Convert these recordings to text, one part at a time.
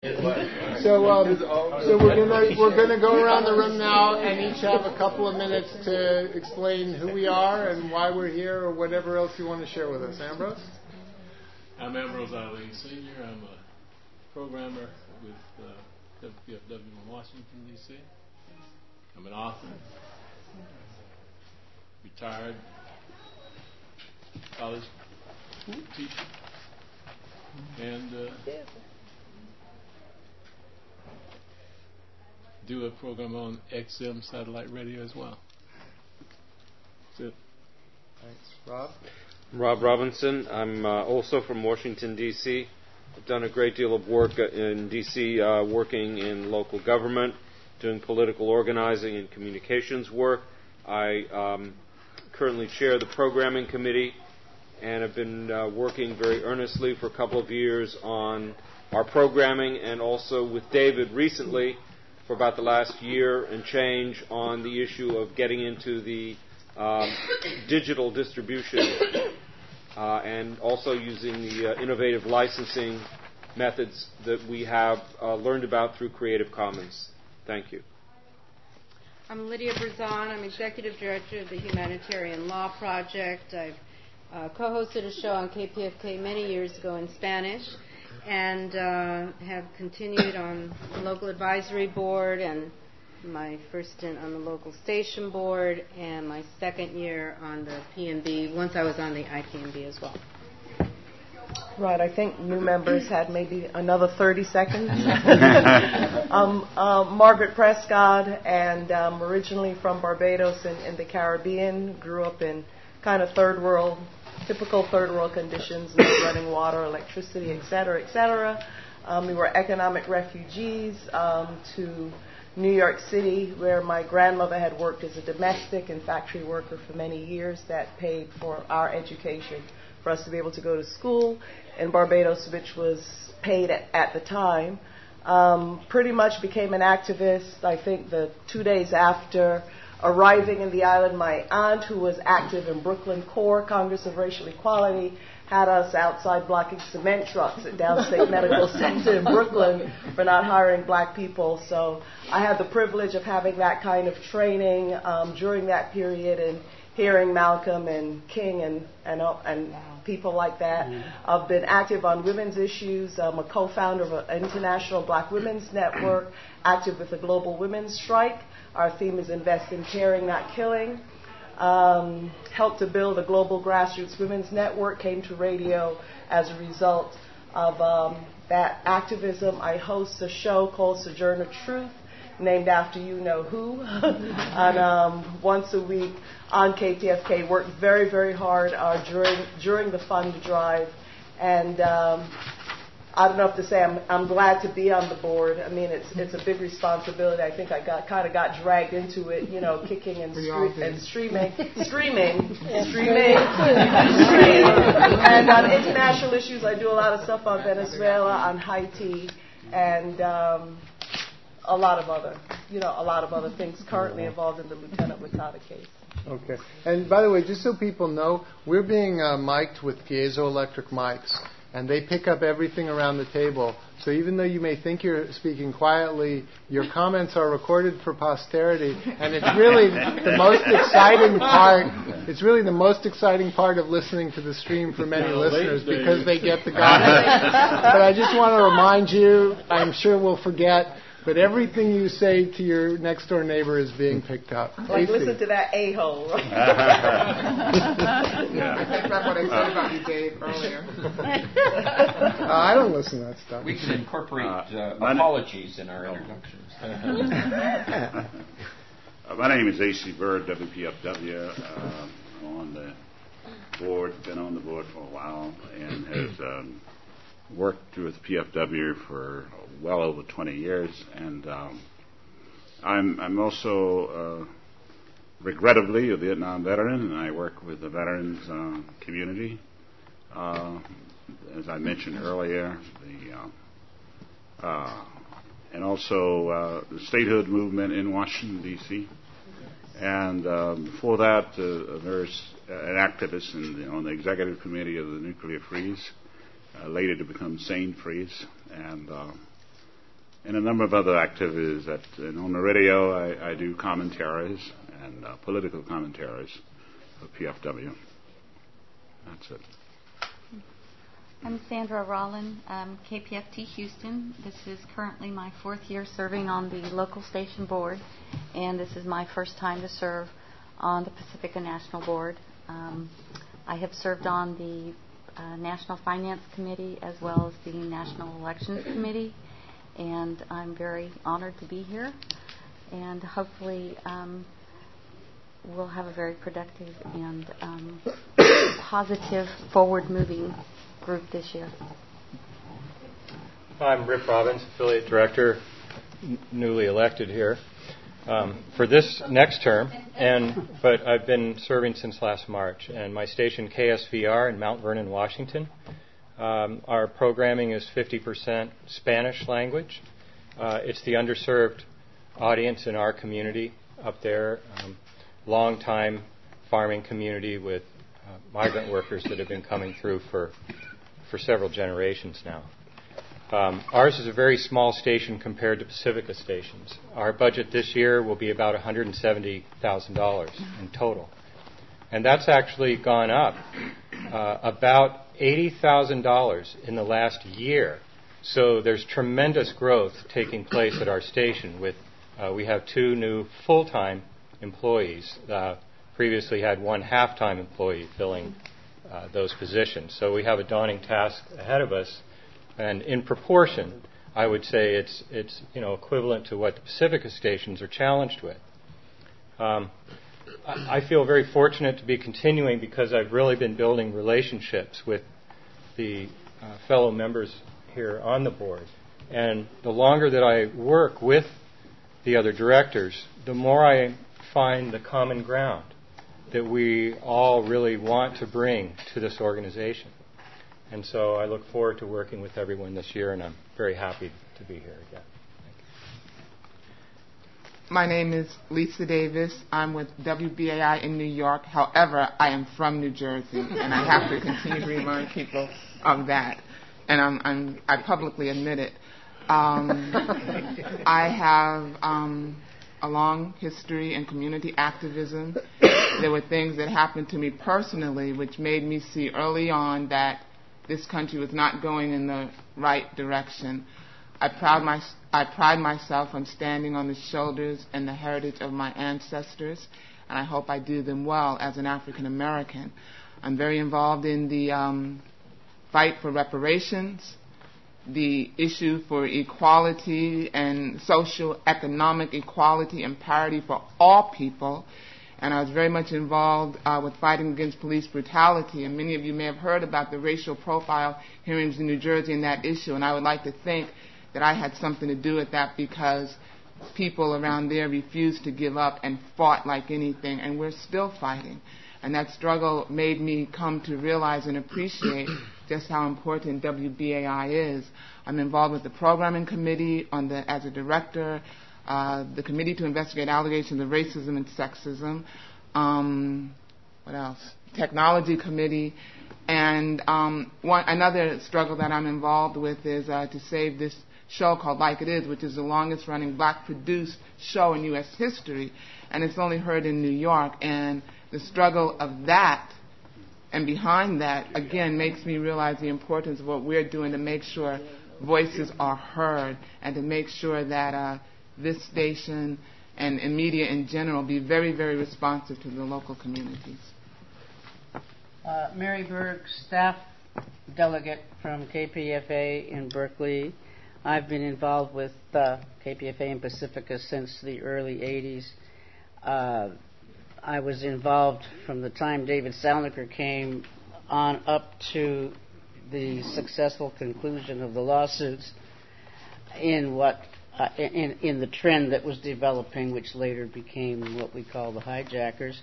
So we're gonna go around the room now and each have a couple of minutes to explain who we are and why we're here, or whatever else you want to share with us. Ambrose? I'm Ambrose Ali Sr. I'm a programmer with WPFW in Washington, D.C. I'm an author, retired college teacher, and do a program on XM satellite radio as well. That's it. Thanks. Rob? I'm Rob Robinson. I'm also from Washington, D.C. I've done a great deal of work in D.C., working in local government, doing political organizing and communications work. I currently chair the programming committee and have been working very earnestly for a couple of years on our programming, and also with David recently for about the last year and change on the issue of getting into the digital distribution and also using the innovative licensing methods that we have learned about through Creative Commons. Thank you. I'm Lydia Berzon. I'm Executive Director of the Humanitarian Law Project. I've co-hosted a show on KPFK many years ago in Spanish, and have continued on the local advisory board, and my first stint on the local station board, and my second year on the PMB, once I was on the IPMB as well. Right, I think new members had maybe another 30 seconds. Margaret Prescott, and originally from Barbados in the Caribbean, grew up in kind of typical third world conditions, no running water, electricity, et cetera. We were economic refugees to New York City, where my grandmother had worked as a domestic and factory worker for many years. That paid for our education, for us to be able to go to school in Barbados, which was paid at the time. Pretty much became an activist, I think, the 2 days after arriving in the island. My aunt, who was active in Brooklyn CORE, Congress of Racial Equality, had us outside blocking cement trucks at Downstate Medical Center in Brooklyn for not hiring black people. So I had the privilege of having that kind of training during that period, and hearing Malcolm and King and people like that. I've been active on women's issues. I'm a co-founder of an International Black Women's Network, active with the Global Women's Strike. Our theme is Invest in Caring, Not Killing. Helped to build a global grassroots women's network, came to radio as a result of that activism. I host a show called Sojourner Truth, named after you-know-who, and once a week on KPFK. Worked very, very hard during the fund drive, and I don't know if to say I'm glad to be on the board. I mean, it's a big responsibility. I think I got dragged into it, kicking and screaming. And on international issues, I do a lot of stuff on Venezuela, on Haiti, and a lot of other things. Currently involved in the Lieutenant Latata case. Okay. And by the way, just so people know, we're being mic'd with piezoelectric mics, and they pick up everything around the table. So even though you may think you're speaking quietly, your comments are recorded for posterity, and it's really the most exciting part. It's really the most exciting part of listening to the stream for many listeners, because they get the comments. But I just want to remind you, I'm sure we'll forget, but everything you say to your next door neighbor is being picked up. Like, listen to that a-hole. I think that's what I said about you, Dave, earlier. I don't listen to that stuff. We can incorporate apologies in our introductions. My name is A.C. Bird, WPFW. I'm on the board, been on the board for a while, and has worked with PFW for well over 20 years, and I'm also regrettably a Vietnam veteran, and I work with the veterans community. As I mentioned earlier, and also the statehood movement in Washington, D.C. And before that, an activist on the executive committee of the Nuclear Freeze, later to become Sane Freeze. And and a number of other activities. And on the radio, I do commentaries and political commentaries for PFW. That's it. I'm Sandra Rollin, KPFT Houston. This is currently my 4th year serving on the local station board, and this is my first time to serve on the Pacifica National Board. I have served on the National Finance Committee as well as the National Elections Committee, and I'm very honored to be here, and hopefully we'll have a very productive and positive, forward-moving group this year. I'm Rip Robbins, Affiliate Director, newly elected here for this next term, but I've been serving since last March, and my station KSVR in Mount Vernon, Washington. Our programming is 50% Spanish language. It's the underserved audience in our community up there, long-time farming community with migrant workers that have been coming through for several generations now. Ours is a very small station compared to Pacifica stations. Our budget this year will be about $170,000 in total. And that's actually gone up about $80,000 in the last year. So there's tremendous growth taking place at our station. We have 2 new full-time employees. Previously had 1 half-time employee filling those positions. So we have a daunting task ahead of us, and in proportion, I would say it's equivalent to what the Pacifica stations are challenged with. I feel very fortunate to be continuing because I've really been building relationships with the fellow members here on the board, and the longer that I work with the other directors, the more I find the common ground that we all really want to bring to this organization. And so I look forward to working with everyone this year, and I'm very happy to be here again. Thank you. My name is Lisa Davis. I'm with WBAI in New York. However, I am from New Jersey, and I have to continue to remind people of that. And I publicly admit it. I have a long history in community activism. There were things that happened to me personally which made me see early on that this country was not going in the right direction. I pride myself on standing on the shoulders and the heritage of my ancestors, and I hope I do them well as an African American. I'm very involved in the fight for reparations, the issue for equality and social economic equality and parity for all people. And I was very much involved with fighting against police brutality. And many of you may have heard about the racial profile hearings in New Jersey and that issue. And I would like to think that I had something to do with that because people around there refused to give up and fought like anything. And we're still fighting. And that struggle made me come to realize and appreciate just how important WBAI is. I'm involved with the programming committee as a director, the committee to investigate allegations of racism and sexism. What else? Technology committee. And another struggle that I'm involved with is to save this show called Like It Is, which is the longest running black-produced show in U.S. history. And it's only heard in New York. And the struggle of that and behind that, again, makes me realize the importance of what we're doing to make sure voices are heard and to make sure that this station and media in general be very, very responsive to the local communities. Mary Berg, staff delegate from KPFA in Berkeley. I've been involved with KPFA in Pacifica since the early 80s. I was involved from the time David Salniker came on up to the successful conclusion of the lawsuits in in the trend that was developing, which later became what we call the hijackers.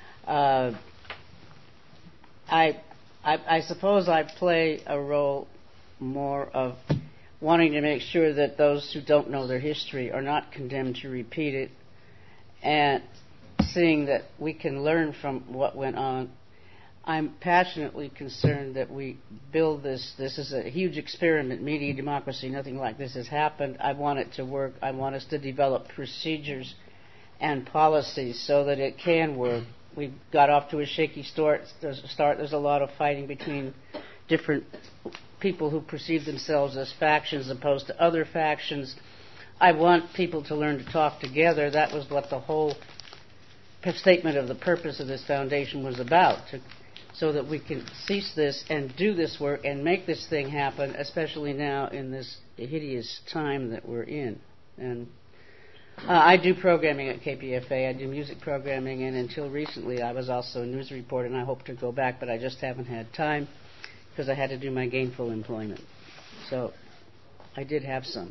I suppose I play a role more of wanting to make sure that those who don't know their history are not condemned to repeat it, and seeing that we can learn from what went on. I'm passionately concerned that we build this. This is a huge experiment, media democracy. Nothing like this has happened. I want it to work. I want us to develop procedures and policies so that it can work. We got off to a shaky start. There's a lot of fighting between different people who perceive themselves as factions opposed to other factions. I want people to learn to talk together. That was what the whole statement of the purpose of this foundation was about, so that we can cease this and do this work and make this thing happen, especially now in this hideous time that we're in. And I do programming at KPFA. I do music programming, and until recently I was also a news reporter, and I hope to go back, but I just haven't had time because I had to do my gainful employment. So I did have some.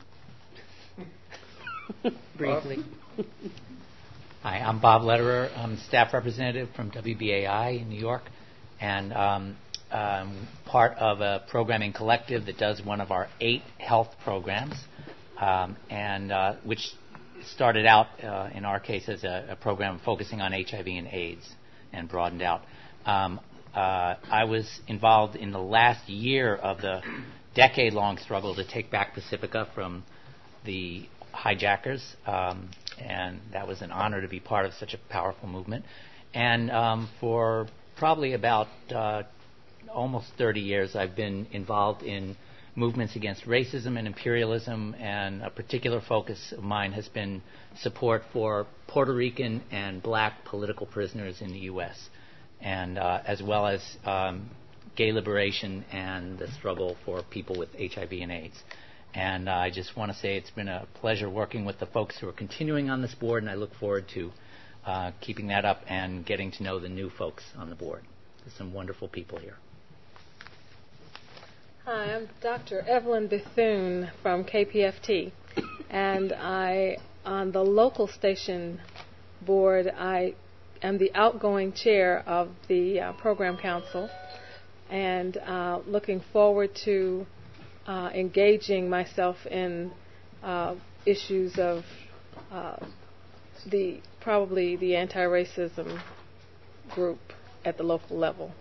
Briefly. Hi, I'm Bob Lederer. I'm staff representative from WBAI in New York, and I'm part of a programming collective that does one of our 8 health programs, which started out, in our case, as a program focusing on HIV and AIDS and broadened out. I was involved in the last year of the decade-long struggle to take back Pacifica from the hijackers, and that was an honor to be part of such a powerful movement. And for probably about almost 30 years, I've been involved in movements against racism and imperialism, and a particular focus of mine has been support for Puerto Rican and black political prisoners in the U.S., and as well as gay liberation and the struggle for people with HIV and AIDS. And I just want to say it's been a pleasure working with the folks who are continuing on this board, and I look forward to keeping that up and getting to know the new folks on the board. There's some wonderful people here. Hi, I'm Dr. Evelyn Bethune from KPFT, and on the local station board, I am the outgoing chair of the program council, and looking forward to engaging myself in issues of probably the anti-racism group at the local level.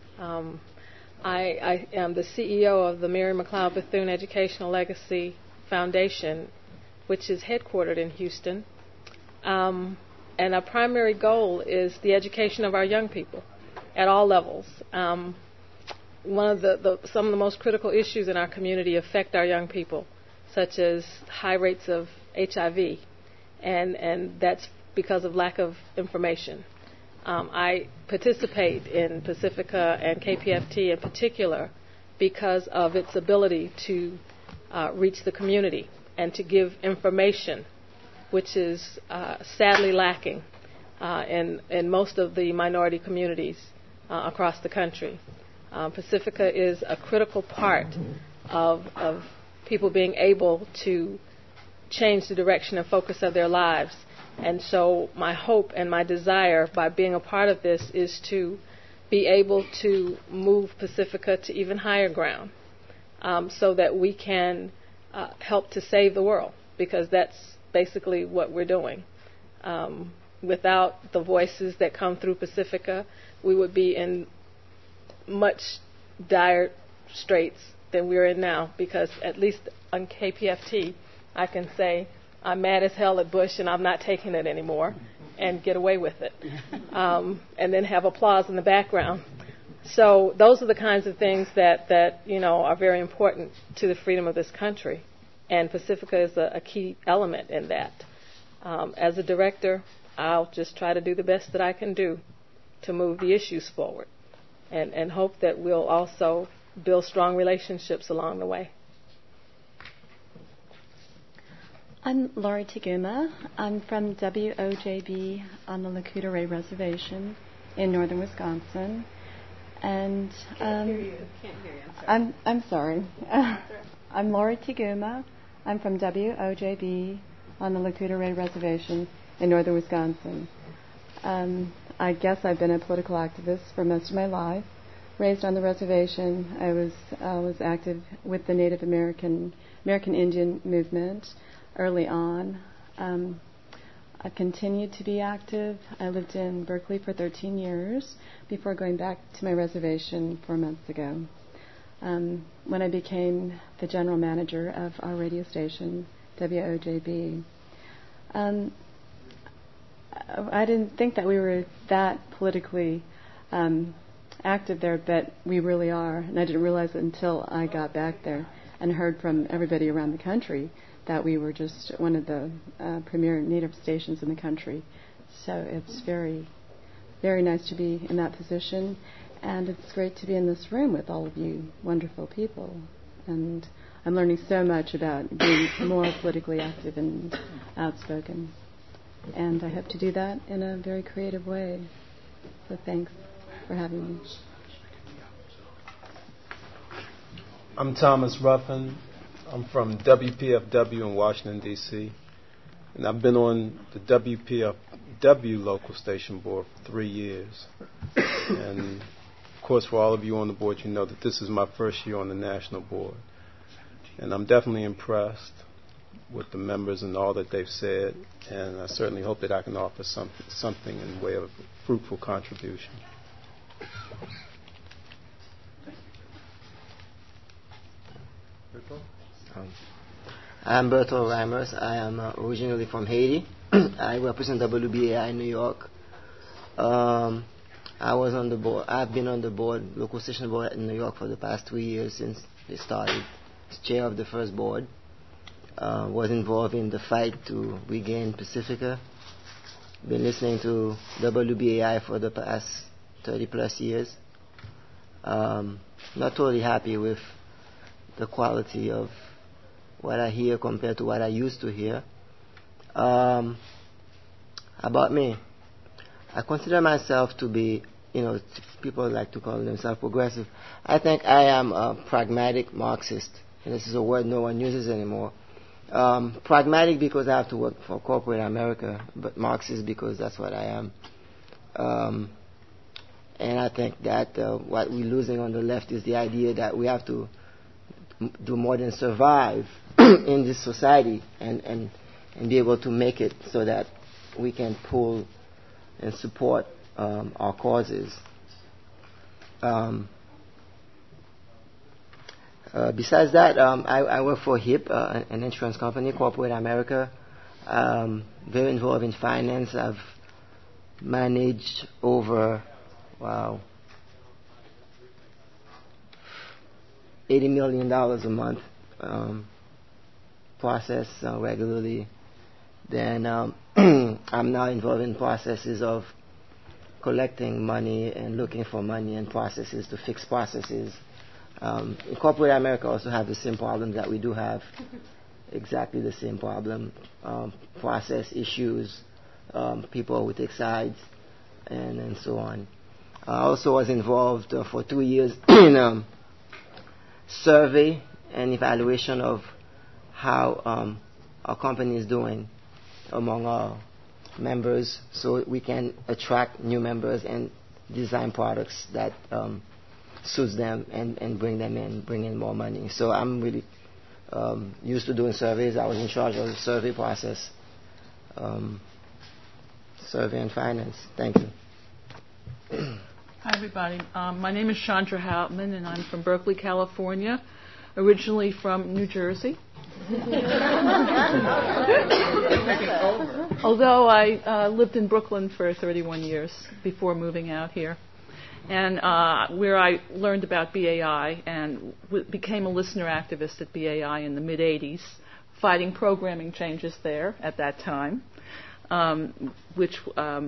I am the CEO of the Mary McLeod Bethune Educational Legacy Foundation, which is headquartered in Houston. And our primary goal is the education of our young people at all levels. One of some of the most critical issues in our community affect our young people, such as high rates of HIV, and that's because of lack of information. I participate in Pacifica and KPFT in particular because of its ability to reach the community and to give information, which is sadly lacking in most of the minority communities across the country. Pacifica is a critical part of people being able to change the direction and focus of their lives. And so my hope and my desire by being a part of this is to be able to move Pacifica to even higher ground, so that we can help to save the world, because that's basically what we're doing. Without the voices that come through Pacifica, we would be in much dire straits than we're in now, because at least on KPFT, I can say I'm mad as hell at Bush and I'm not taking it anymore and get away with it, and then have applause in the background. So those are the kinds of things that are very important to the freedom of this country, and Pacifica is a key element in that. As a director, I'll just try to do the best that I can do to move the issues forward, and hope that we'll also build strong relationships along the way. I'm Laurie Taguma. I'm from WOJB on the Lakuta Ray Reservation in northern Wisconsin. And Can't hear you. I'm sorry. I'm sorry. I'm Laurie Taguma. I'm from WOJB on the Lakuta Ray Reservation in northern Wisconsin. I guess I've been a political activist for most of my life. Raised on the reservation, I was active with the Native American Indian movement early on. I continued to be active. I lived in Berkeley for 13 years before going back to my reservation 4 months ago. When I became the general manager of our radio station, WOJB. I didn't think that we were that politically active there, but we really are. And I didn't realize it until I got back there and heard from everybody around the country that we were just one of the premier Native stations in the country. So it's very, very nice to be in that position. And it's great to be in this room with all of you wonderful people. And I'm learning so much about being more politically active and outspoken. And I hope to do that in a very creative way. So thanks for having me. I'm Thomas Ruffin. I'm from WPFW in Washington, D.C. And I've been on the WPFW local station board for 3 years. And of course, for all of you on the board, you know that this is my first year on the national board. And I'm definitely impressed with the members and all that they've said, and I certainly hope that I can offer something in the way of a fruitful contribution. I'm Berto Reimers. I am originally from Haiti. I represent WBAI in New York. I was on the board. I've been on the board, local station board in New York for the past 3 years since they started. As chair of the first board. Was involved in the fight to regain Pacifica. Been listening to WBAI for the past 30 plus years. Not totally happy with the quality of what I hear compared to what I used to hear. About me, I consider myself to be, people like to call themselves progressive. I think I am a pragmatic Marxist. And this is a word no one uses anymore. Pragmatic because I have to work for corporate America, but Marxist because that's what I am. And I think that what we're losing on the left is the idea that we have to do more than survive in this society and be able to make it so that we can pull and support our causes. Besides that, I work for HIP, an insurance company, corporate America. Very involved in finance. I've managed over, $80 million a month, process regularly. Then I'm now involved in processes of collecting money and looking for money and processes to fix processes. Corporate America also have the same problem that we do have, exactly the same problem, process issues, people who take sides, and so on. I also was involved for 2 years in survey and evaluation of how our company is doing among our members, so we can attract new members and design products that suits them and bring them in, bring in more money. So I'm really used to doing surveys. I was in charge of the survey process, survey and finance. Thank you. Hi, everybody. My name is Chandra Hauptman, and I'm from Berkeley, California, originally from New Jersey. Although I lived in Brooklyn for 31 years before moving out here. And where I learned about BAI and became a listener activist at BAI in the mid-'80s, fighting programming changes there at that time, which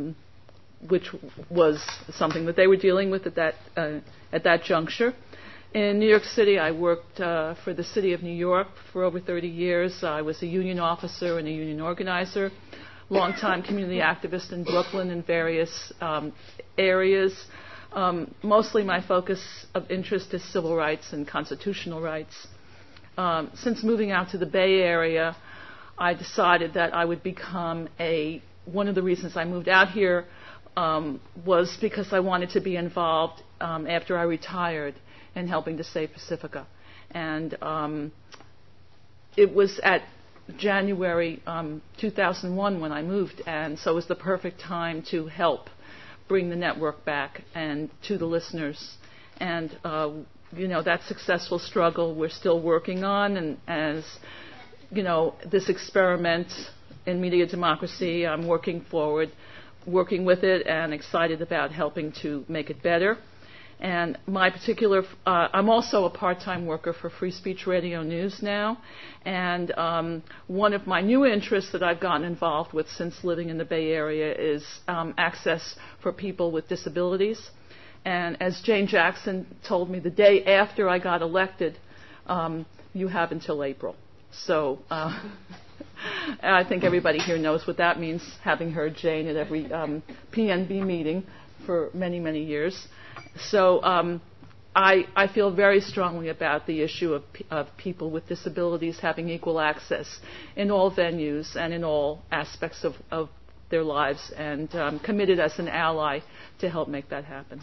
was something that they were dealing with at that juncture. In New York City, I worked for the City of New York for over 30 years. I was a union officer and a union organizer, longtime community activist in Brooklyn in various areas. Mostly my focus of interest is civil rights and constitutional rights. Since moving out to the Bay Area, I decided that I would become one of the reasons I moved out here was because I wanted to be involved after I retired in helping to save Pacifica. And it was at January 2001 when I moved, and so it was the perfect time to help bring the network back and to the listeners. And that successful struggle we're still working on, and as this experiment in media democracy, I'm working with it and excited about helping to make it better. And I'm also a part-time worker for Free Speech Radio News now. And one of my new interests that I've gotten involved with since living in the Bay Area is access for people with disabilities. And as Jane Jackson told me the day after I got elected, you have until April. So I think everybody here knows what that means, having heard Jane at every PNB meeting for many, many years. So I feel very strongly about the issue of people with disabilities having equal access in all venues and in all aspects of their lives, and committed as an ally to help make that happen.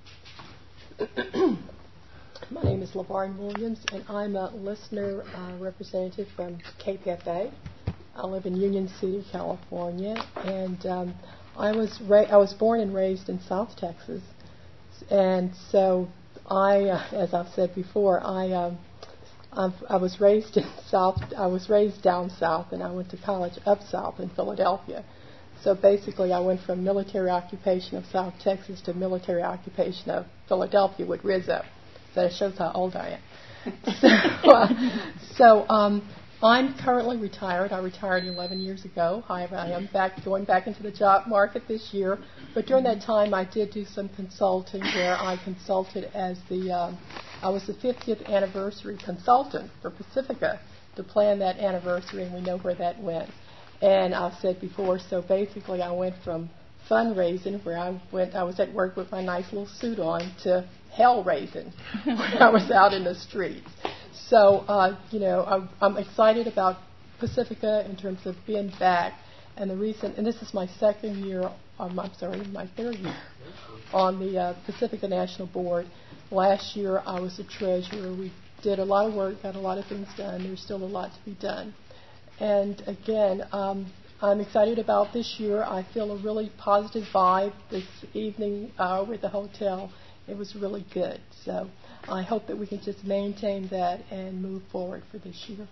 My name is LaVarn Williams, and I'm a listener representative from KPFA. I live in Union City, California, and I was born and raised in South Texas, and so as I've said before, I was raised in South. I was raised down south, and I went to college up south in Philadelphia. So basically, I went from military occupation of South Texas to military occupation of Philadelphia with Rizzo. So that shows how old I am. So I'm currently retired. I retired 11 years ago. However, I am going back into the job market this year. But during that time, I did do some consulting where I consulted as I was the 50th anniversary consultant for Pacifica to plan that anniversary, and we know where that went. And I've said before, so basically I went from fundraising, where I was at work with my nice little suit on, to hell raising, where I was out in the streets. So, I'm excited about Pacifica in terms of being back. And and this is my second year, my third year on the Pacifica National Board. Last year I was the treasurer. We did a lot of work, got a lot of things done. There's still a lot to be done. And again, I'm excited about this year. I feel a really positive vibe this evening over at the hotel. It was really good. So I hope that we can just maintain that and move forward for this year.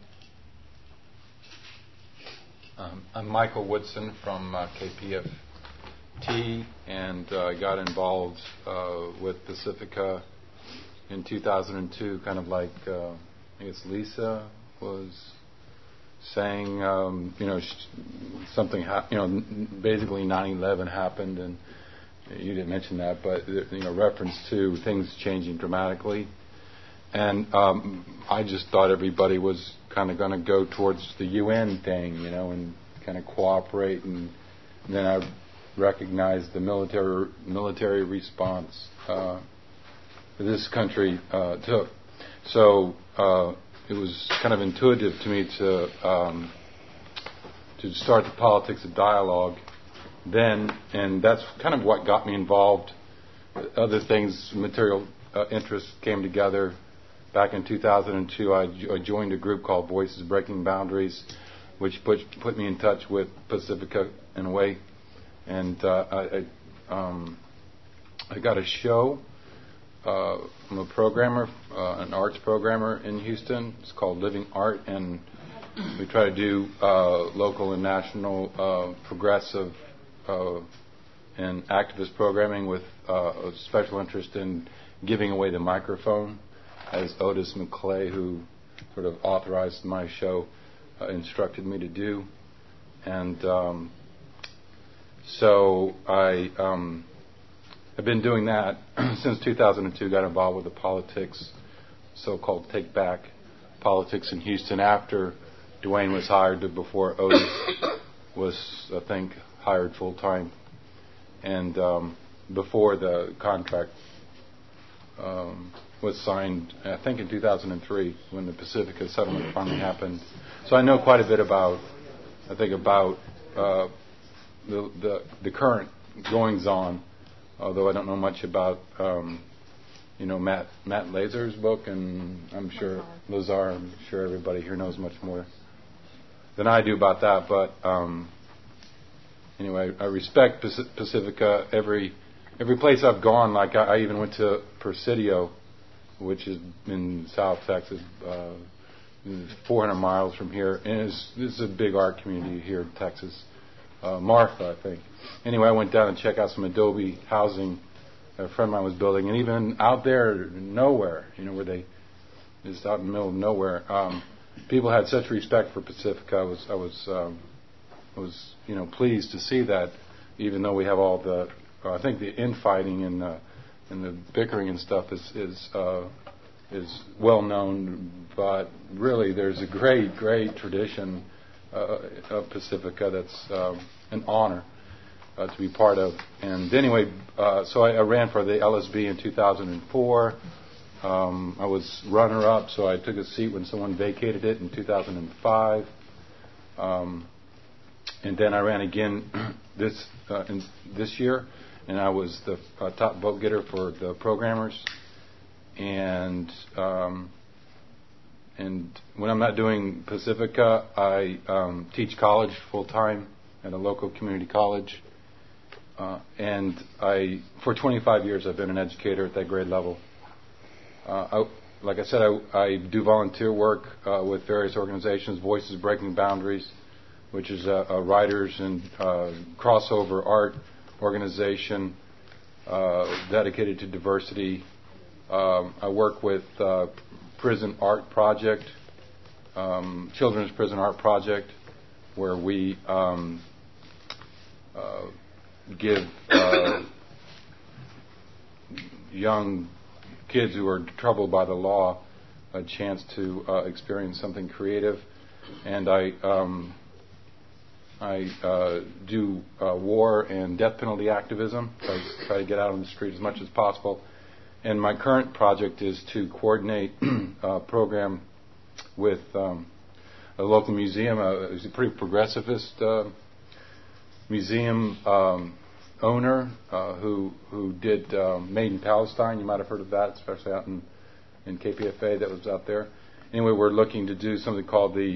I'm Michael Woodson from KPFT, and I got involved with Pacifica in 2002, kind of like I guess Lisa was saying, something, basically 9/11 happened, and you didn't mention that, but reference to things changing dramatically, and I just thought everybody was kind of going to go towards the UN thing, and kind of cooperate, and then I recognized the military response this country took. So it was kind of intuitive to me to start the politics of dialogue then, and that's kind of what got me involved. Other things, material interests came together. Back in 2002, I joined a group called Voices Breaking Boundaries, which put me in touch with Pacifica in a way, and I got a show. I'm a programmer, an arts programmer in Houston. It's called Living Art, and we try to do local and national progressive and activist programming with a special interest in giving away the microphone, as Otis McClay, who sort of authorized my show, instructed me to do. And so I've been doing that since 2002, got involved with the politics, so-called Take Back politics in Houston after Dwayne was hired, before Otis was, I think, hired full-time, and before the contract was signed, I think in 2003, when the Pacifica settlement finally happened. So I know quite a bit about the current goings-on, although I don't know much about, Matt Lazar's book, and I'm sure Lazar, I'm sure everybody here knows much more than I do about that. But anyway, I respect Pacifica. Every place I've gone, like I even went to Presidio, which is in South Texas, 400 miles from here, and it's a big art community here in Texas. Martha, I think. Anyway, I went down and checked out some adobe housing a friend of mine was building, and even out there, nowhere, where they just out in the middle of nowhere, people had such respect for Pacifica. I was pleased to see that, even though we have all the, I think the infighting and the bickering and stuff is well known, but really there's a great tradition of Pacifica that's an honor to be part of. And anyway, so I ran for the LSB in 2004. I was runner-up, so I took a seat when someone vacated it in 2005. And then I ran again this year, and I was the top vote getter for the programmers. And when I'm not doing Pacifica, I teach college full-time at a local community college. And for 25 years, I've been an educator at that grade level. Like I said, I do volunteer work with various organizations, Voices Breaking Boundaries, which is a writers and crossover art organization dedicated to diversity. I work with Prison Art Project, Children's Prison Art Project, where we give young kids who are troubled by the law a chance to experience something creative. And I do war and death penalty activism. I try to get out on the street as much as possible. And my current project is to coordinate a program with a local museum. It's a pretty progressivist museum owner who did Made in Palestine. You might have heard of that, especially out in KPFA that was out there. Anyway, we're looking to do something called the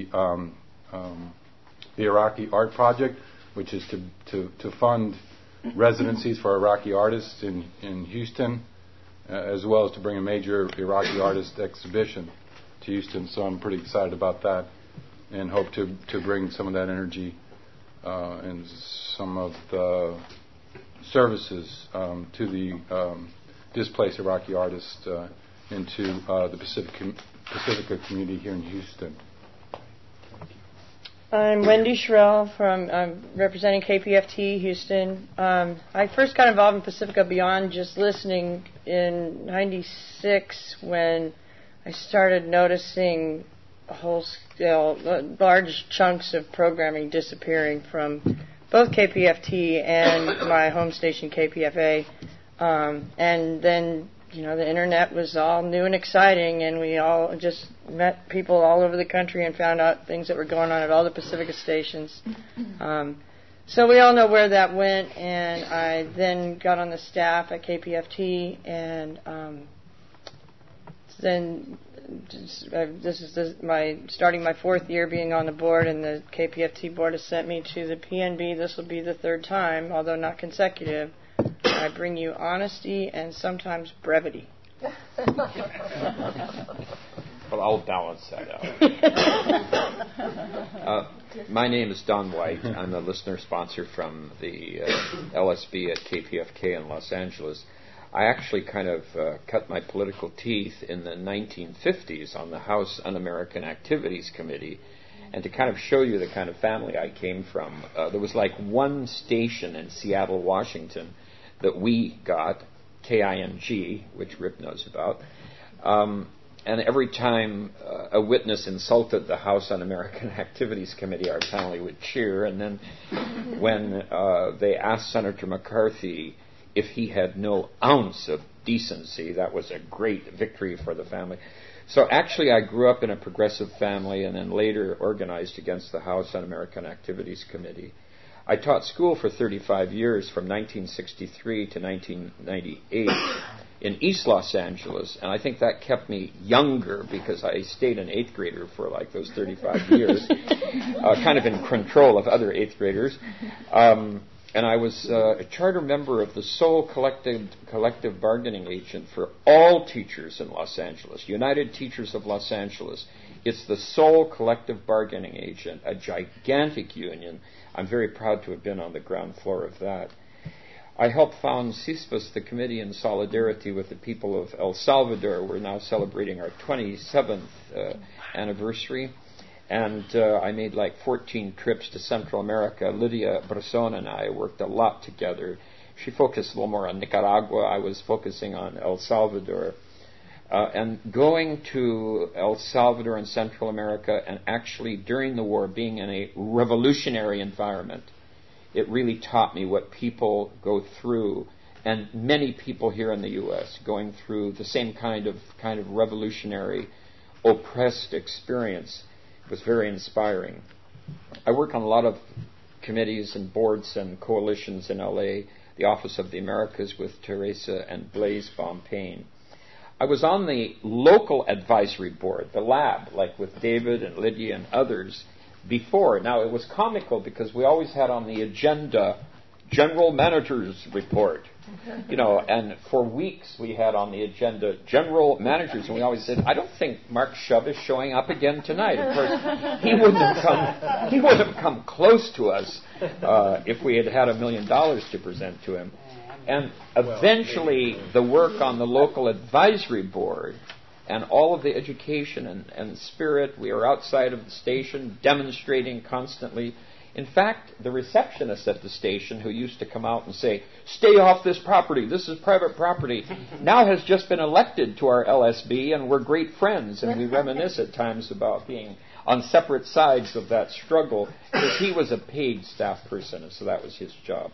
Iraqi Art Project, which is to fund residencies for Iraqi artists in Houston, as well as to bring a major Iraqi artist exhibition to Houston. So I'm pretty excited about that, and hope to bring some of that energy and some of the services to the displaced Iraqi artists into the Pacifica community here in Houston. I'm Wendy Shrell from representing KPFT Houston. I first got involved in Pacifica beyond just listening in '96 when I started noticing large chunks of programming disappearing from both KPFT and my home station KPFA. And then, the internet was all new and exciting, and we all just met people all over the country and found out things that were going on at all the Pacifica stations. So we all know where that went, and I then got on the staff at KPFT, and then this is starting my fourth year being on the board, and the KPFT board has sent me to the PNB. This will be the third time, although not consecutive. I bring you honesty and sometimes brevity. Well, I'll balance that out. My name is Don White. I'm a listener sponsor from the LSB at KPFK in Los Angeles. I actually kind of cut my political teeth in the 1950s on the House Un-American Activities Committee. And to kind of show you the kind of family I came from, there was like one station in Seattle, Washington, that we got, KING, which Rip knows about. And every time a witness insulted the House Un-American Activities Committee, our family would cheer. And then when they asked Senator McCarthy if he had no ounce of decency, that was a great victory for the family. So actually I grew up in a progressive family and then later organized against the House Un-American Activities Committee. I taught school for 35 years, from 1963 to 1998, in East Los Angeles, and I think that kept me younger because I stayed an 8th grader for like those 35 years, kind of in control of other 8th graders. And I was a charter member of the sole collective bargaining agent for all teachers in Los Angeles, United Teachers of Los Angeles. It's the sole collective bargaining agent, a gigantic union. I'm very proud to have been on the ground floor of that. I helped found CISPAS, the Committee in Solidarity with the People of El Salvador. We're now celebrating our 27th anniversary. And I made like 14 trips to Central America. Lydia Brazon and I worked a lot together. She focused a little more on Nicaragua. I was focusing on El Salvador. And going to El Salvador and Central America and actually during the war being in a revolutionary environment, it really taught me what people go through. And many people here in the U.S. going through the same kind of revolutionary, oppressed experience. Was very inspiring. I work on a lot of committees and boards and coalitions in LA, the Office of the Americas with Teresa and Blaise Bompain. I was on the local advisory board, the lab, like with David and Lydia and others before. Now it was comical because we always had on the agenda General Manager's Report. And for weeks we had on the agenda general managers, and we always said, I don't think Mark Shove is showing up again tonight. Of course, he wouldn't have come close to us if we had had $1 million to present to him. And eventually the work on the local advisory board and all of the education and spirit, we were outside of the station demonstrating constantly. In fact, the receptionist at the station who used to come out and say, stay off this property, this is private property, now has just been elected to our LSB, and we're great friends, and we reminisce at times about being on separate sides of that struggle, because he was a paid staff person, and so that was his job.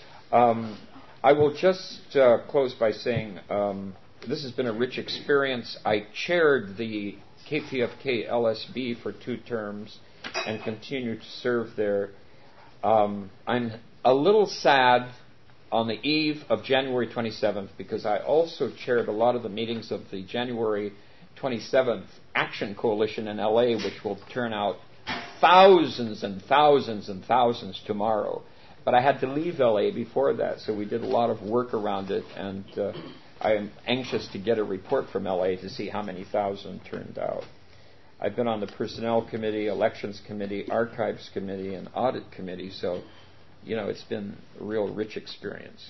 I will just close by saying this has been a rich experience. I chaired the KPFK LSB for 2 terms, and continue to serve there. I'm a little sad on the eve of January 27th because I also chaired a lot of the meetings of the January 27th Action Coalition in LA, which will turn out thousands and thousands and thousands tomorrow. But I had to leave LA before that, so we did a lot of work around it, and I am anxious to get a report from LA to see how many thousand turned out. I've been on the Personnel Committee, Elections Committee, Archives Committee, and Audit Committee, so, it's been a real rich experience.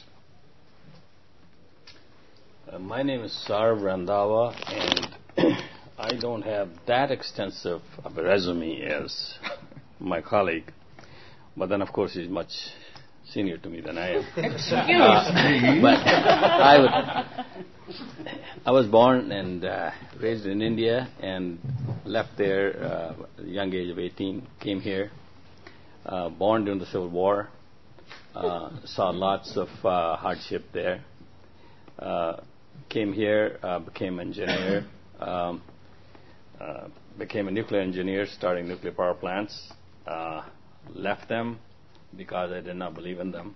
My name is Sarv Randhawa, and I don't have that extensive of a resume as my colleague, but then, of course, he's much senior to me than I am. Excuse me. But I was born and raised in India and left there at a young age of 18, came here, born during the Civil War, saw lots of hardship there, came here, became an engineer, became a nuclear engineer starting nuclear power plants, left them because I did not believe in them,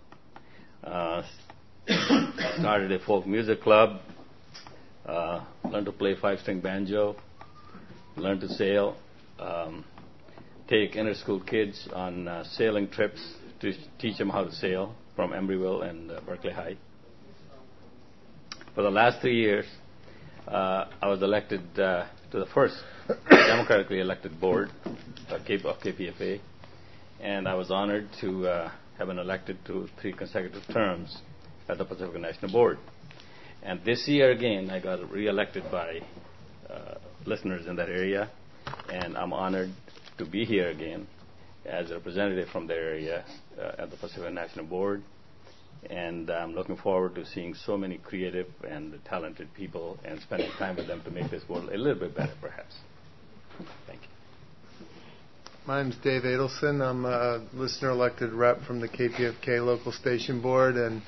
started a folk music club, learned to play 5-string banjo, learned to sail, take inter-school kids on sailing trips to teach them how to sail from Embryville and Berkeley High. For the last 3 years, I was elected to the first democratically elected board of KPFA, and I was honored to have been elected to 3 consecutive terms at the Pacific National Board. And this year again, I got re-elected by listeners in that area, and I'm honored to be here again as a representative from the area at the Pacific National Board. And I'm looking forward to seeing so many creative and talented people and spending time with them to make this world a little bit better, perhaps. Thank you. My name's Dave Adelson. I'm a listener-elected rep from the KPFK local station board, and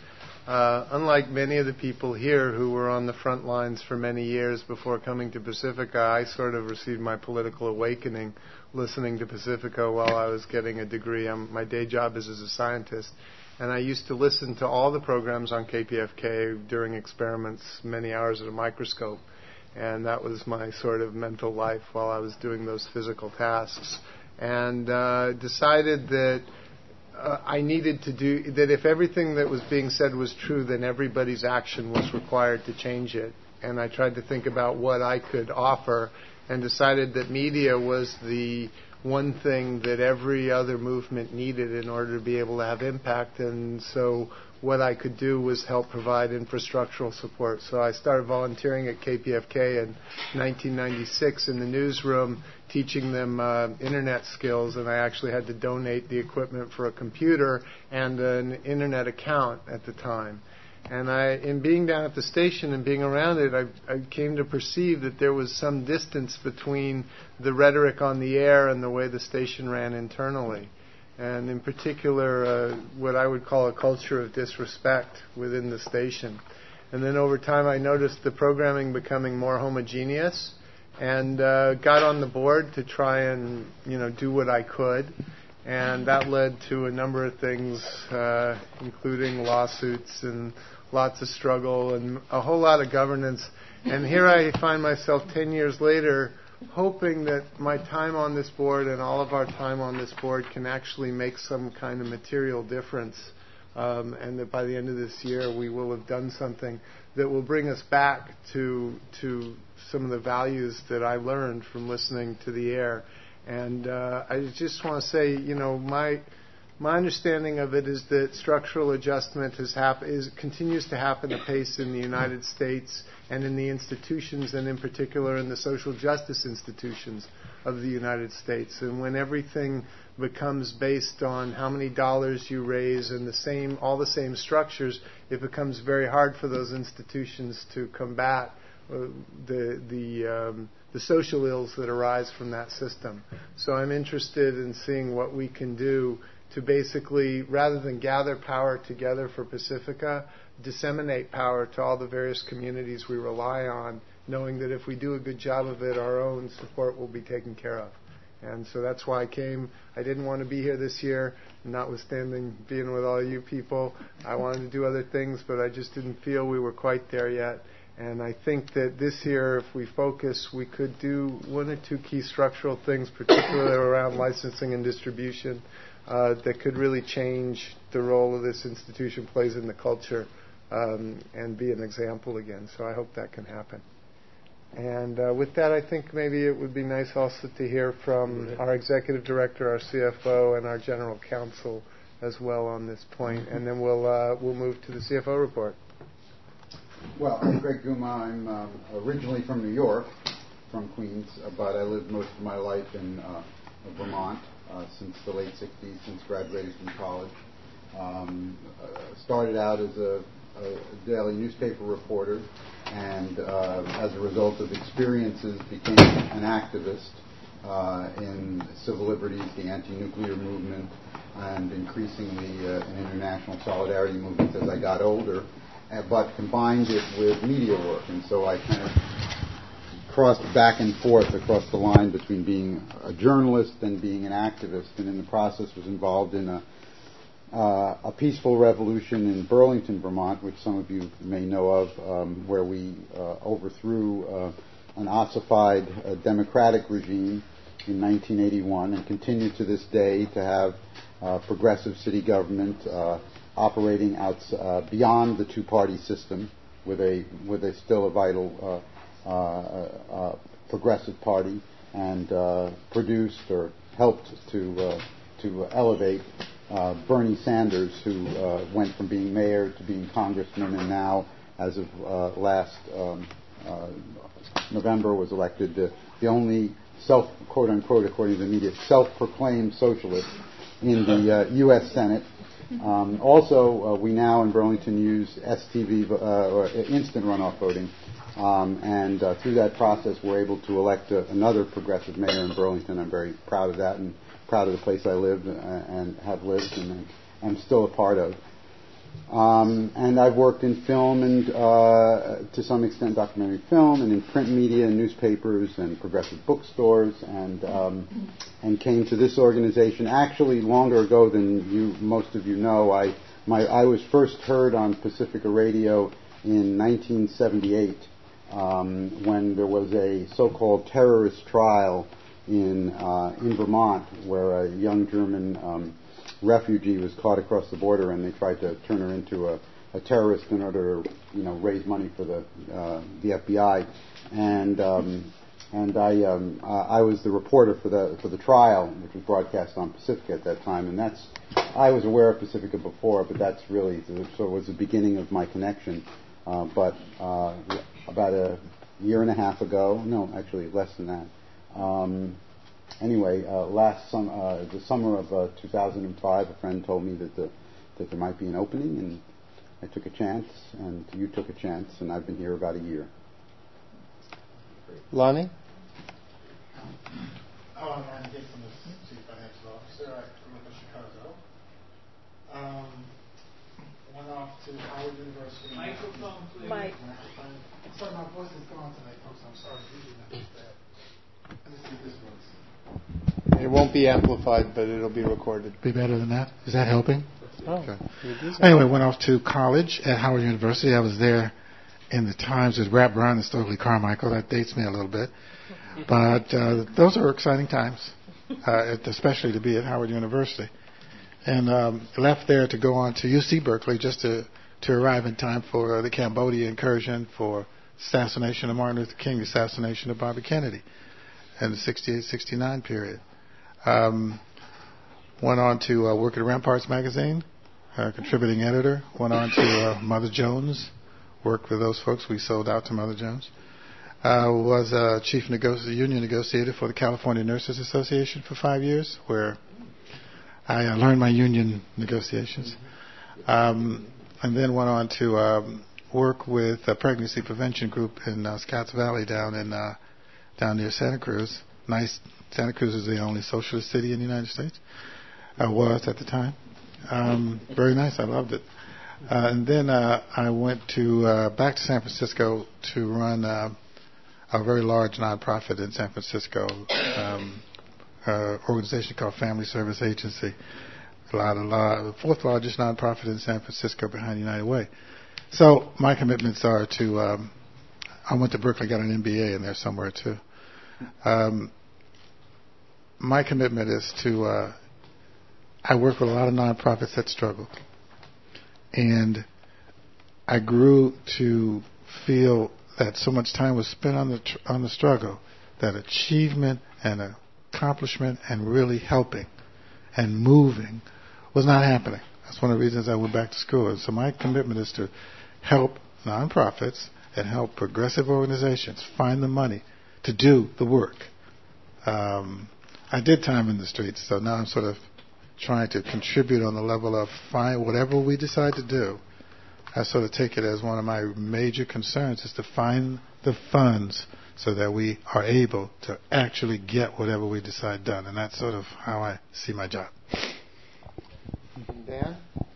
unlike many of the people here who were on the front lines for many years before coming to Pacifica, I sort of received my political awakening listening to Pacifica while I was getting a degree. My day job is as a scientist. And I used to listen to all the programs on KPFK during experiments, many hours at a microscope. And that was my sort of mental life while I was doing those physical tasks. And decided that I needed to do that. If everything that was being said was true, then everybody's action was required to change it. And I tried to think about what I could offer, and decided that media was the one thing that every other movement needed in order to be able to have impact. And so what I could do was help provide infrastructural support. So I started volunteering at KPFK in 1996 in the newsroom, teaching them internet skills, and I actually had to donate the equipment for a computer and an internet account at the time. And in being down at the station and being around it, I came to perceive that there was some distance between the rhetoric on the air and the way the station ran internally. And in particular, what I would call a culture of disrespect within the station. And then over time, I noticed the programming becoming more homogeneous, and got on the board to try and do what I could. And that led to a number of things, including lawsuits and lots of struggle and a whole lot of governance. And here I find myself 10 years later hoping that my time on this board and all of our time on this board can actually make some kind of material difference, and that by the end of this year we will have done something that will bring us back to some of the values that I learned from listening to the air. And I just want to say, my understanding of it is that structural adjustment continues to happen apace in the United States and in the institutions, and in particular in the social justice institutions of the United States. And when everything becomes based on how many dollars you raise and all the same structures, it becomes very hard for those institutions to combat the social ills that arise from that system. So I'm interested in seeing what we can do to basically, rather than gather power together for Pacifica, disseminate power to all the various communities we rely on, knowing that if we do a good job of it, our own support will be taken care of. And so that's why I came. I didn't want to be here this year, notwithstanding being with all you people. I wanted to do other things, but I just didn't feel we were quite there yet. And I think that this year, if we focus, we could do one or two key structural things, particularly around licensing and distribution, that could really change the role this institution plays in the culture, and be an example again. So I hope that can happen. And with that, I think maybe it would be nice also to hear from our executive director, our CFO, and our general counsel as well on this point. And then we'll move to the CFO report. Well, I'm Greg Guma. I'm originally from New York, from Queens, but I lived most of my life in Vermont since the late 60s, since graduating from college. Started out as a daily newspaper reporter, and as a result of experiences became an activist in civil liberties, the anti-nuclear movement, and increasingly in international solidarity movements as I got older, but combined it with media work. And so I kind of crossed back and forth across the line between being a journalist and being an activist, and in the process was involved in a peaceful revolution in Burlington, Vermont, which some of you may know of, where we overthrew an ossified democratic regime in 1981, and continue to this day to have progressive city government operating out beyond the two-party system, with a still a vital progressive party, and produced or helped to elevate Bernie Sanders, who went from being mayor to being congressman, and now, as of last November, was elected the only quote-unquote, according to the media, self-proclaimed socialist in the U.S. Senate. Also, we now in Burlington use STV, or instant runoff voting, and through that process we're able to elect another progressive mayor in Burlington. I'm very proud of that, and proud of the place I live and have lived and am still a part of. And I've worked in film and, to some extent, documentary film, and in print media, and newspapers, and progressive bookstores, and came to this organization actually longer ago than most of you know. I was first heard on Pacifica Radio in 1978 when there was a so-called terrorist trial in Vermont, where a young German refugee was caught across the border, and they tried to turn her into a terrorist in order to, raise money for the FBI. And I was the reporter for the trial, which was broadcast on Pacifica at that time. And I was aware of Pacifica before, but that's really sort of was the beginning of my connection. But about a year and a half ago, no, actually less than that. Anyway, the summer of 2005, a friend told me that there might be an opening, and I took a chance, and you took a chance, and I've been here about a year. Lonnie? I'm Ron Gibson, the Chief Financial Officer. I grew up in Chicago. Went off to Howard University. Microphone, please. Sorry, my voice is gone tonight, folks. I'm sorry. Let me see if this works. It won't be amplified, but it'll be recorded. Be better than that? Is that helping? Oh, okay. Anyway, went off to college at Howard University. I was there in the times with Rap Brown and Stokely Carmichael. That dates me a little bit. But those are exciting times, especially to be at Howard University. And left there to go on to UC Berkeley just to arrive in time for the Cambodia incursion, for assassination of Martin Luther King, the assassination of Bobby Kennedy in the 68-69 period. Went on to work at Ramparts magazine, contributing editor. Went on to Mother Jones, worked with those folks. We sold out to Mother Jones. Was chief union negotiator for the California Nurses Association for 5 years, where I learned my union negotiations. And then went on to work with a pregnancy prevention group in Scotts Valley down near Santa Cruz. Nice. Santa Cruz is the only socialist city in the United States. Was at the time. Very nice. I loved it. And then I went back to San Francisco to run a very large nonprofit in San Francisco, organization called Family Service Agency. The fourth largest nonprofit in San Francisco behind United Way. So my commitments are to. I went to Berkeley, got an MBA in there somewhere too. My commitment is to. I work with a lot of nonprofits that struggle, and I grew to feel that so much time was spent on the struggle that achievement and accomplishment and really helping and moving was not happening. That's one of the reasons I went back to school. And so my commitment is to help nonprofits and help progressive organizations find the money to do the work. I did time in the streets, so now I'm sort of trying to contribute on the level of whatever we decide to do. I sort of take it as one of my major concerns is to find the funds so that we are able to actually get whatever we decide done. And that's sort of how I see my job. Dan?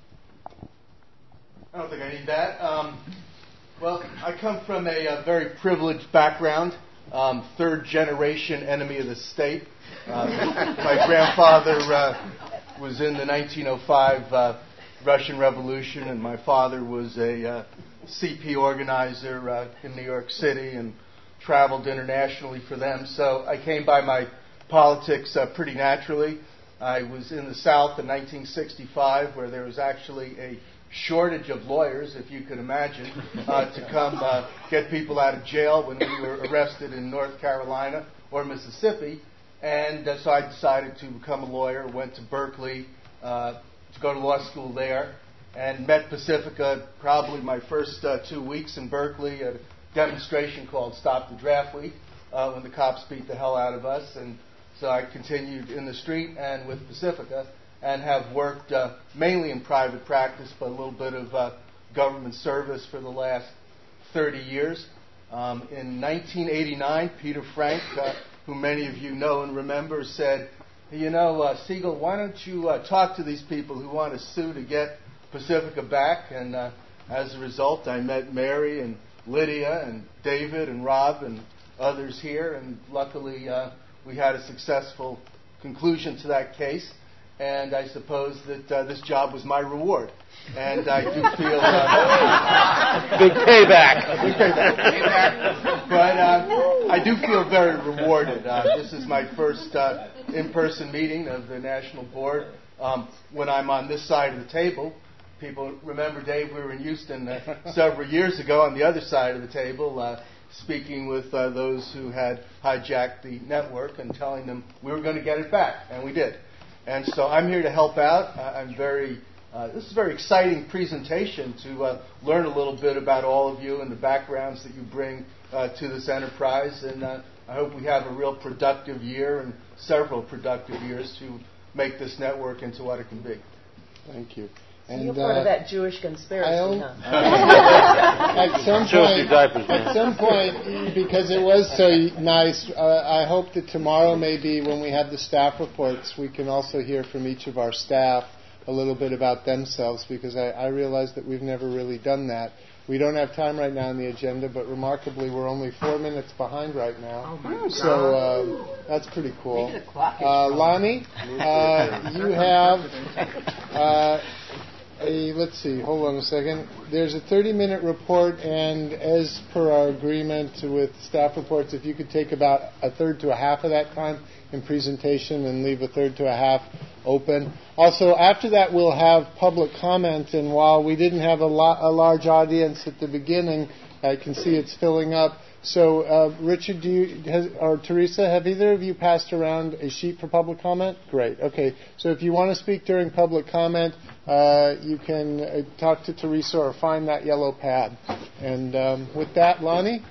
I don't think I need that. Well, I come from a very privileged background, third generation enemy of the state. My grandfather was in the 1905 Russian Revolution, and my father was a CP organizer in New York City and traveled internationally for them. So I came by my politics pretty naturally. I was in the South in 1965, where there was actually a shortage of lawyers, if you could imagine, to come get people out of jail when we were arrested in North Carolina or Mississippi. And so I decided to become a lawyer, went to Berkeley to go to law school there, and met Pacifica probably my first 2 weeks in Berkeley at a demonstration called Stop the Draft Week, when the cops beat the hell out of us. And so I continued in the street and with Pacifica, and have worked mainly in private practice, but a little bit of government service for the last 30 years. In 1989, Peter Frank, who many of you know and remember, said, Siegel, why don't you talk to these people who want to sue to get Pacifica back, and as a result, I met Mary and Lydia and David and Rob and others here, and luckily we had a successful conclusion to that case. And I suppose that this job was my reward. And I do feel... big payback. Big payback. But I do feel very rewarded. This is my first in-person meeting of the National Board. When I'm on this side of the table, people remember, Dave, we were in Houston several years ago on the other side of the table, speaking with those who had hijacked the network and telling them we were going to get it back, and we did. And so I'm here to help out. This is a very exciting presentation to learn a little bit about all of you and the backgrounds that you bring to this enterprise. And I hope we have a real productive year and several productive years to make this network into what it can be. Thank you. So you're part of that Jewish conspiracy, huh? At some point, because it was so nice, I hope that tomorrow maybe when we have the staff reports, we can also hear from each of our staff a little bit about themselves, because I realize that we've never really done that. We don't have time right now on the agenda, but remarkably, we're only 4 minutes behind right now. Oh my God. So that's pretty cool. Lonnie, you have... let's see, hold on a second. There's a 30-minute report, and as per our agreement with staff reports, if you could take about a third to a half of that time in presentation and leave a third to a half open. Also, after that, we'll have public comment, and while we didn't have a large audience at the beginning, I can see it's filling up. So, Richard, or Teresa, have either of you passed around a sheet for public comment? Great. Okay. So if you want to speak during public comment, you can talk to Teresa or find that yellow pad. And with that, Lonnie?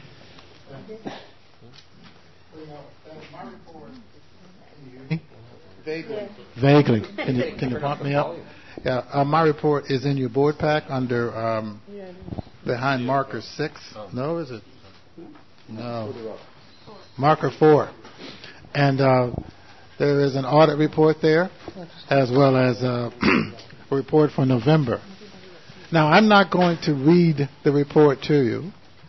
Vaguely. Can you bump me up? Yeah. My report is in your board pack under behind marker 6. No, is it? No. Marker 4. And there is an audit report there, as well as a report for November. Now, I'm not going to read the report to you,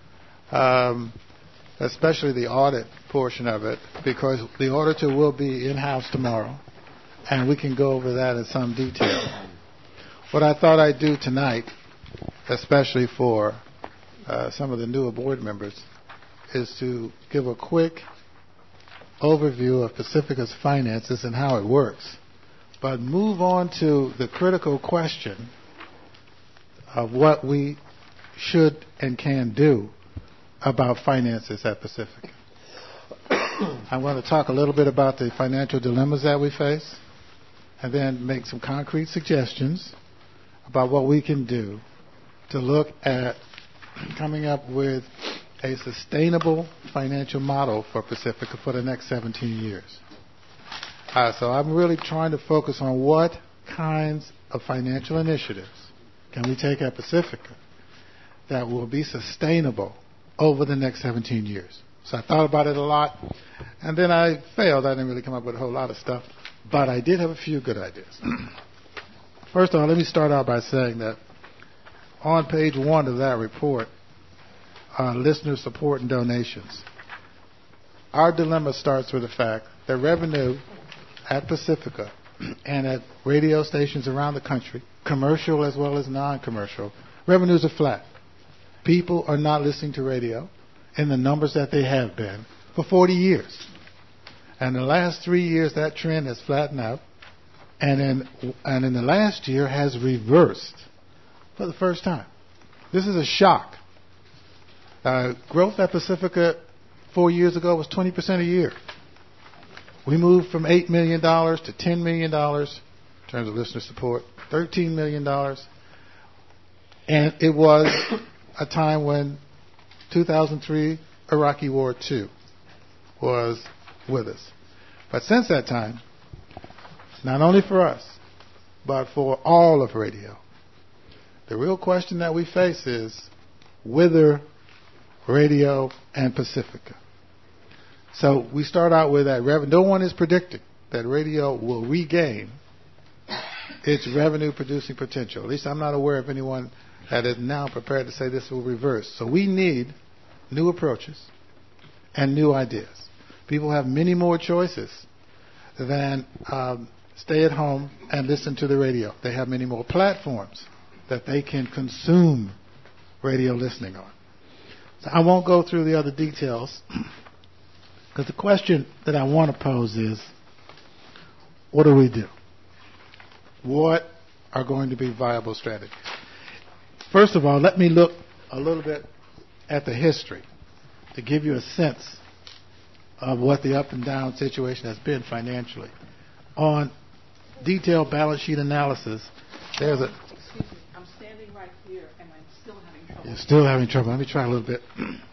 especially the audit portion of it, because the auditor will be in-house tomorrow, and we can go over that in some detail. What I thought I'd do tonight, especially for some of the newer board members, is to give a quick overview of Pacifica's finances and how it works, but move on to the critical question of what we should and can do about finances at Pacifica. I want to talk a little bit about the financial dilemmas that we face, and then make some concrete suggestions about what we can do to look at coming up with a sustainable financial model for Pacifica for the next 17 years. So I'm really trying to focus on what kinds of financial initiatives can we take at Pacifica that will be sustainable over the next 17 years. So I thought about it a lot, and then I failed. I didn't really come up with a whole lot of stuff, but I did have a few good ideas. First of all, let me start out by saying that on page 1 of that report, listener support and donations. Our dilemma starts with the fact that revenue at Pacifica and at radio stations around the country, commercial as well as non-commercial, revenues are flat. People are not listening to radio in the numbers that they have been for 40 years. And the last 3 years, that trend has flattened out, and in the last year has reversed for the first time. This is a shock. Growth at Pacifica 4 years ago was 20% a year. We moved from $8 million to $10 million in terms of listener support, $13 million. And it was a time when 2003 Iraqi War II was with us. But since that time, not only for us, but for all of radio, the real question that we face is whether radio and Pacifica. So we start out with that revenue. No one is predicting that radio will regain its revenue producing potential. At least I'm not aware of anyone that is now prepared to say this will reverse. So we need new approaches and new ideas. People have many more choices than stay at home and listen to the radio. They have many more platforms that they can consume radio listening on. So I won't go through the other details, because the question that I want to pose is, what do we do? What are going to be viable strategies? First of all, let me look a little bit at the history to give you a sense of what the up and down situation has been financially. On detailed balance sheet analysis, there's a... Excuse me, I'm standing right here and I'm still having trouble. You're still having trouble. Let me try a little bit.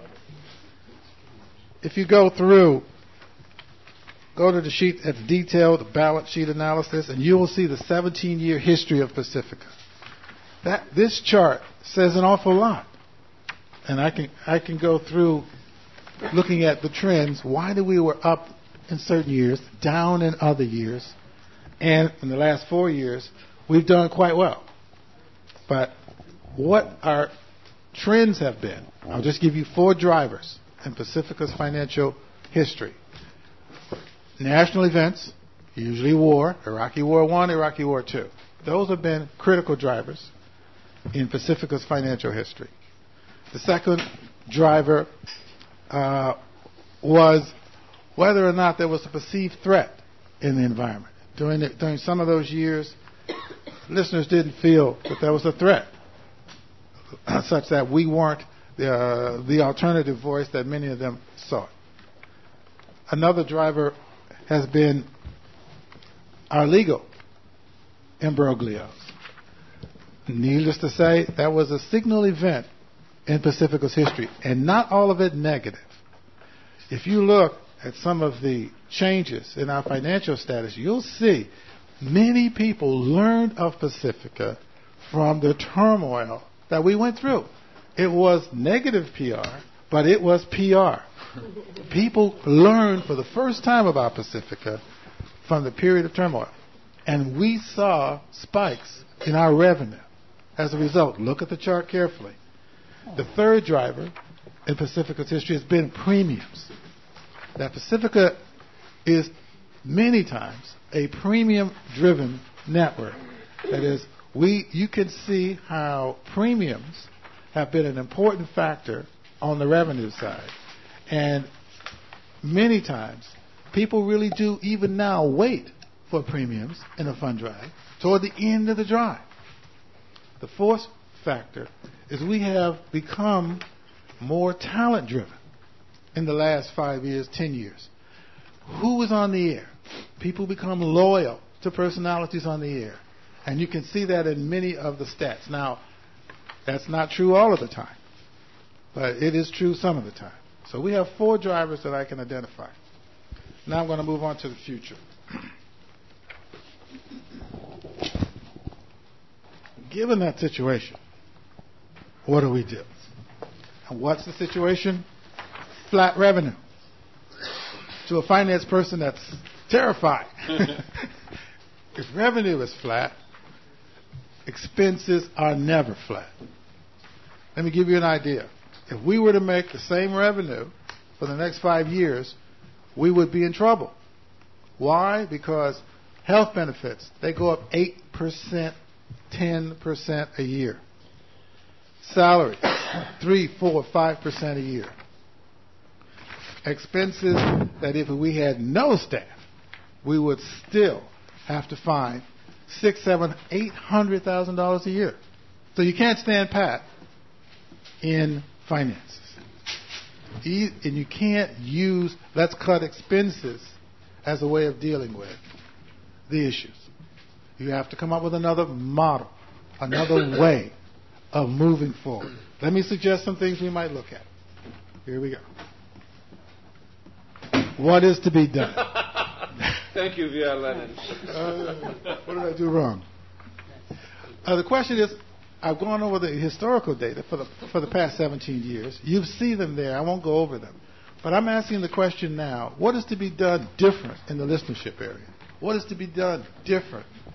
If you go to the sheet at the detailed balance sheet analysis, and you will see the 17-year history of Pacifica. This chart says an awful lot. And I can go through looking at the trends. Why we were up in certain years, down in other years, and in the last 4 years, we've done quite well. But what our trends have been, I'll just give you 4 drivers in Pacifica's financial history. National events, usually war, Iraqi War I, Iraqi War II. Those have been critical drivers in Pacifica's financial history. The second driver was whether or not there was a perceived threat in the environment. During some of those years, listeners didn't feel that there was a threat, such that we weren't the alternative voice that many of them sought. Another driver has been our legal imbroglios. Needless to say, that was a signal event in Pacifica's history, and not all of it negative. If you look at some of the changes in our financial status, you'll see many people learned of Pacifica from the turmoil that we went through. It was negative PR, but it was PR. People learned for the first time about Pacifica from the period of turmoil. And we saw spikes in our revenue as a result. Look at the chart carefully. The third driver in Pacifica's history has been premiums. That Pacifica is many times a premium-driven network. That is, you can see how premiums have been an important factor on the revenue side. And many times, people really do even now wait for premiums in a fund drive toward the end of the drive. The fourth factor is we have become more talent-driven in the last 5 years, 10 years. Who is on the air? People become loyal to personalities on the air. And you can see that in many of the stats. Now, that's not true all of the time, but it is true some of the time. So we have 4 drivers that I can identify. Now I'm going to move on to the future. Given that situation, what do we do? And what's the situation? Flat revenue. To a finance person, that's terrifying. If revenue is flat, expenses are never flat. Let me give you an idea. If we were to make the same revenue for the next 5 years, we would be in trouble. Why? Because health benefits, they go up 8%, 10% a year. Salary, 3, 4, 5% a year. Expenses that if we had no staff, we would still have to find $600,000, $700,000, $800,000 a year. So you can't stand pat in finances. And you can't use let's cut expenses as a way of dealing with the issues. You have to come up with another model, another way of moving forward. Let me suggest some things we might look at. Here we go. What is to be done? Thank you, V.R. Lenin. What did I do wrong? The question is, I've gone over the historical data for the past 17 years. You see them there. I won't go over them. But I'm asking the question now, what is to be done different in the listenership area? What is to be done different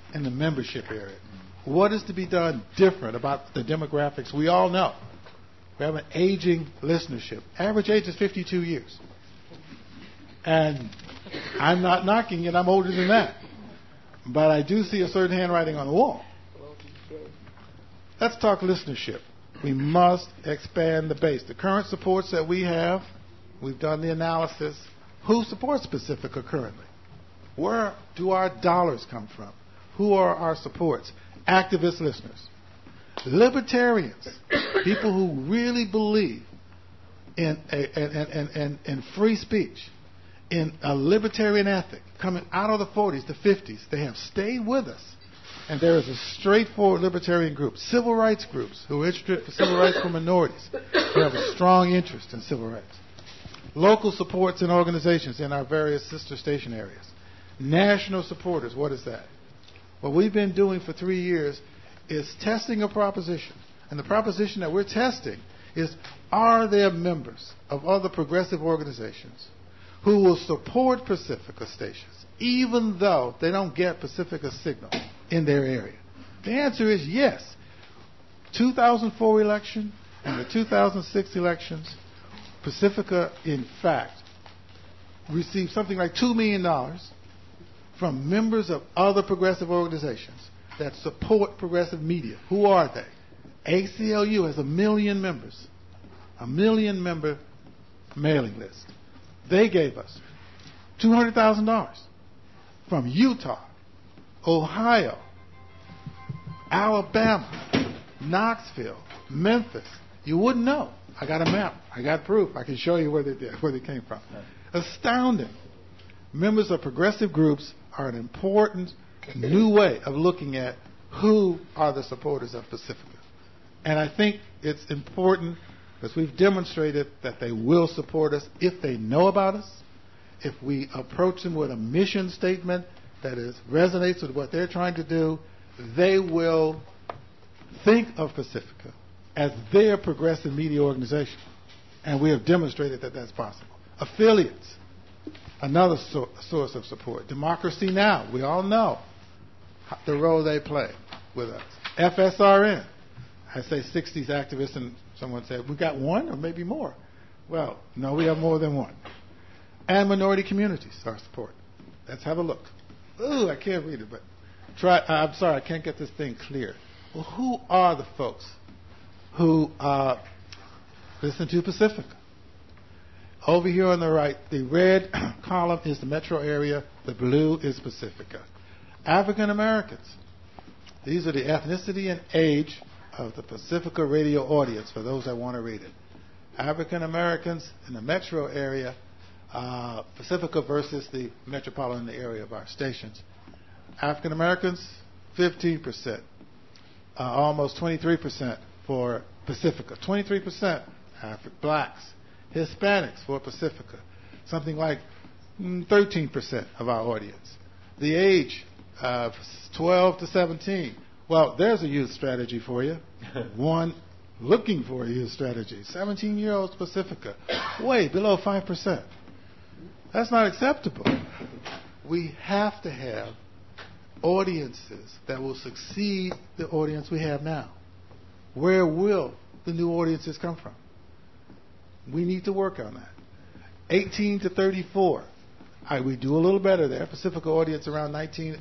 in the membership area. What is to be done different about the demographics? We all know. We have an aging listenership. Average age is 52 years. And I'm not knocking it. I'm older than that. But I do see a certain handwriting on the wall. Let's talk listenership. We must expand the base. The current supports that we have, we've done the analysis. Who supports Pacifica currently? Where do our dollars come from? Who are our supports? Activist listeners. Libertarians, people who really believe in free speech, in a libertarian ethic, coming out of the 40s, the 50s, they have stayed with us. And there is a straightforward libertarian group, civil rights groups who are interested in civil rights for minorities, who have a strong interest in civil rights. Local supports and organizations in our various sister station areas. National supporters, what is that? What we've been doing for 3 years is testing a proposition. And the proposition that we're testing is, are there members of other progressive organizations who will support Pacifica stations, even though they don't get Pacifica signal in their area? The answer is yes. 2004 election and the 2006 elections, Pacifica, in fact, received something like $2 million from members of other progressive organizations that support progressive media. Who are they? ACLU has 1 million members, 1 million member mailing list. They gave us $200,000 from Utah, Ohio, Alabama, Knoxville, Memphis. You wouldn't know. I got a map. I got proof. I can show you where they came from. Astounding. Members of progressive groups are an important new way of looking at who are the supporters of Pacifica. And I think it's important because we've demonstrated that they will support us if they know about us, if we approach them with a mission statement that resonates with what they're trying to do. They will think of Pacifica as their progressive media organization. And we have demonstrated that that's possible. Affiliates, another source of support. Democracy Now!, we all know the role they play with us. FSRN, I say 60s activists, and someone said, we got one or maybe more. Well, no, we have more than one. And minority communities, our support. Let's have a look. Ooh, I can't read it, but I'm sorry, I can't get this thing clear. Well, who are the folks who listen to Pacifica? Over here on the right, the red column is the metro area. The blue is Pacifica. African Americans. These are the ethnicity and age of the Pacifica radio audience, for those that want to read it. African Americans in the metro area, Pacifica versus the metropolitan area of our stations. African Americans, 15%. Almost 23% for Pacifica. 23% blacks. Hispanics for Pacifica. Something like 13% of our audience. The age of 12 to 17. Well, there's a youth strategy for you. One looking for a youth strategy. 17-year-olds Pacifica. Way below 5%. That's not acceptable. We have to have audiences that will succeed the audience we have now. Where will the new audiences come from? We need to work on that. 18 to 34. We do a little better there. Pacifica audience around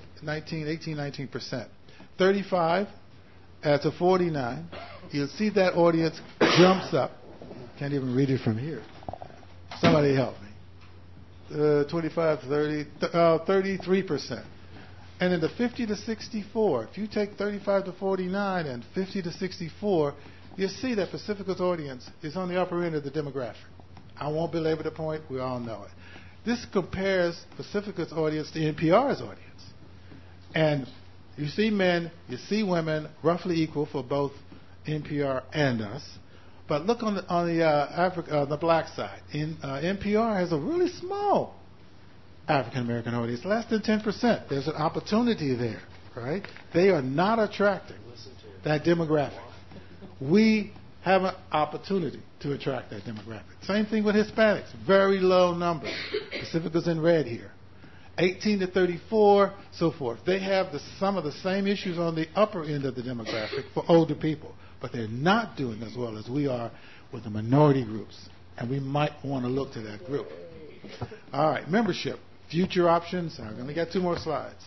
19%. 35 to 49. You'll see that audience jumps up. Can't even read it from here. Somebody help me. 25 to 30, 33%. And in the 50 to 64, if you take 35 to 49 and 50 to 64, you see that Pacifica's audience is on the upper end of the demographic. I won't belabor the point. We all know it. This compares Pacifica's audience to NPR's audience. And you see men, you see women, roughly equal for both NPR and us. But look on the black side. NPR has a really small African American audience, less than 10%. There's an opportunity there, right? They are not attracting that demographic. We have an opportunity to attract that demographic. Same thing with Hispanics, very low number. Pacifica's in red here. 18 to 34, so forth. They have some of the same issues on the upper end of the demographic for older people, but they're not doing as well as we are with the minority groups, and we might want to look to that group. All right, membership, future options. I'm going to get 2 more slides.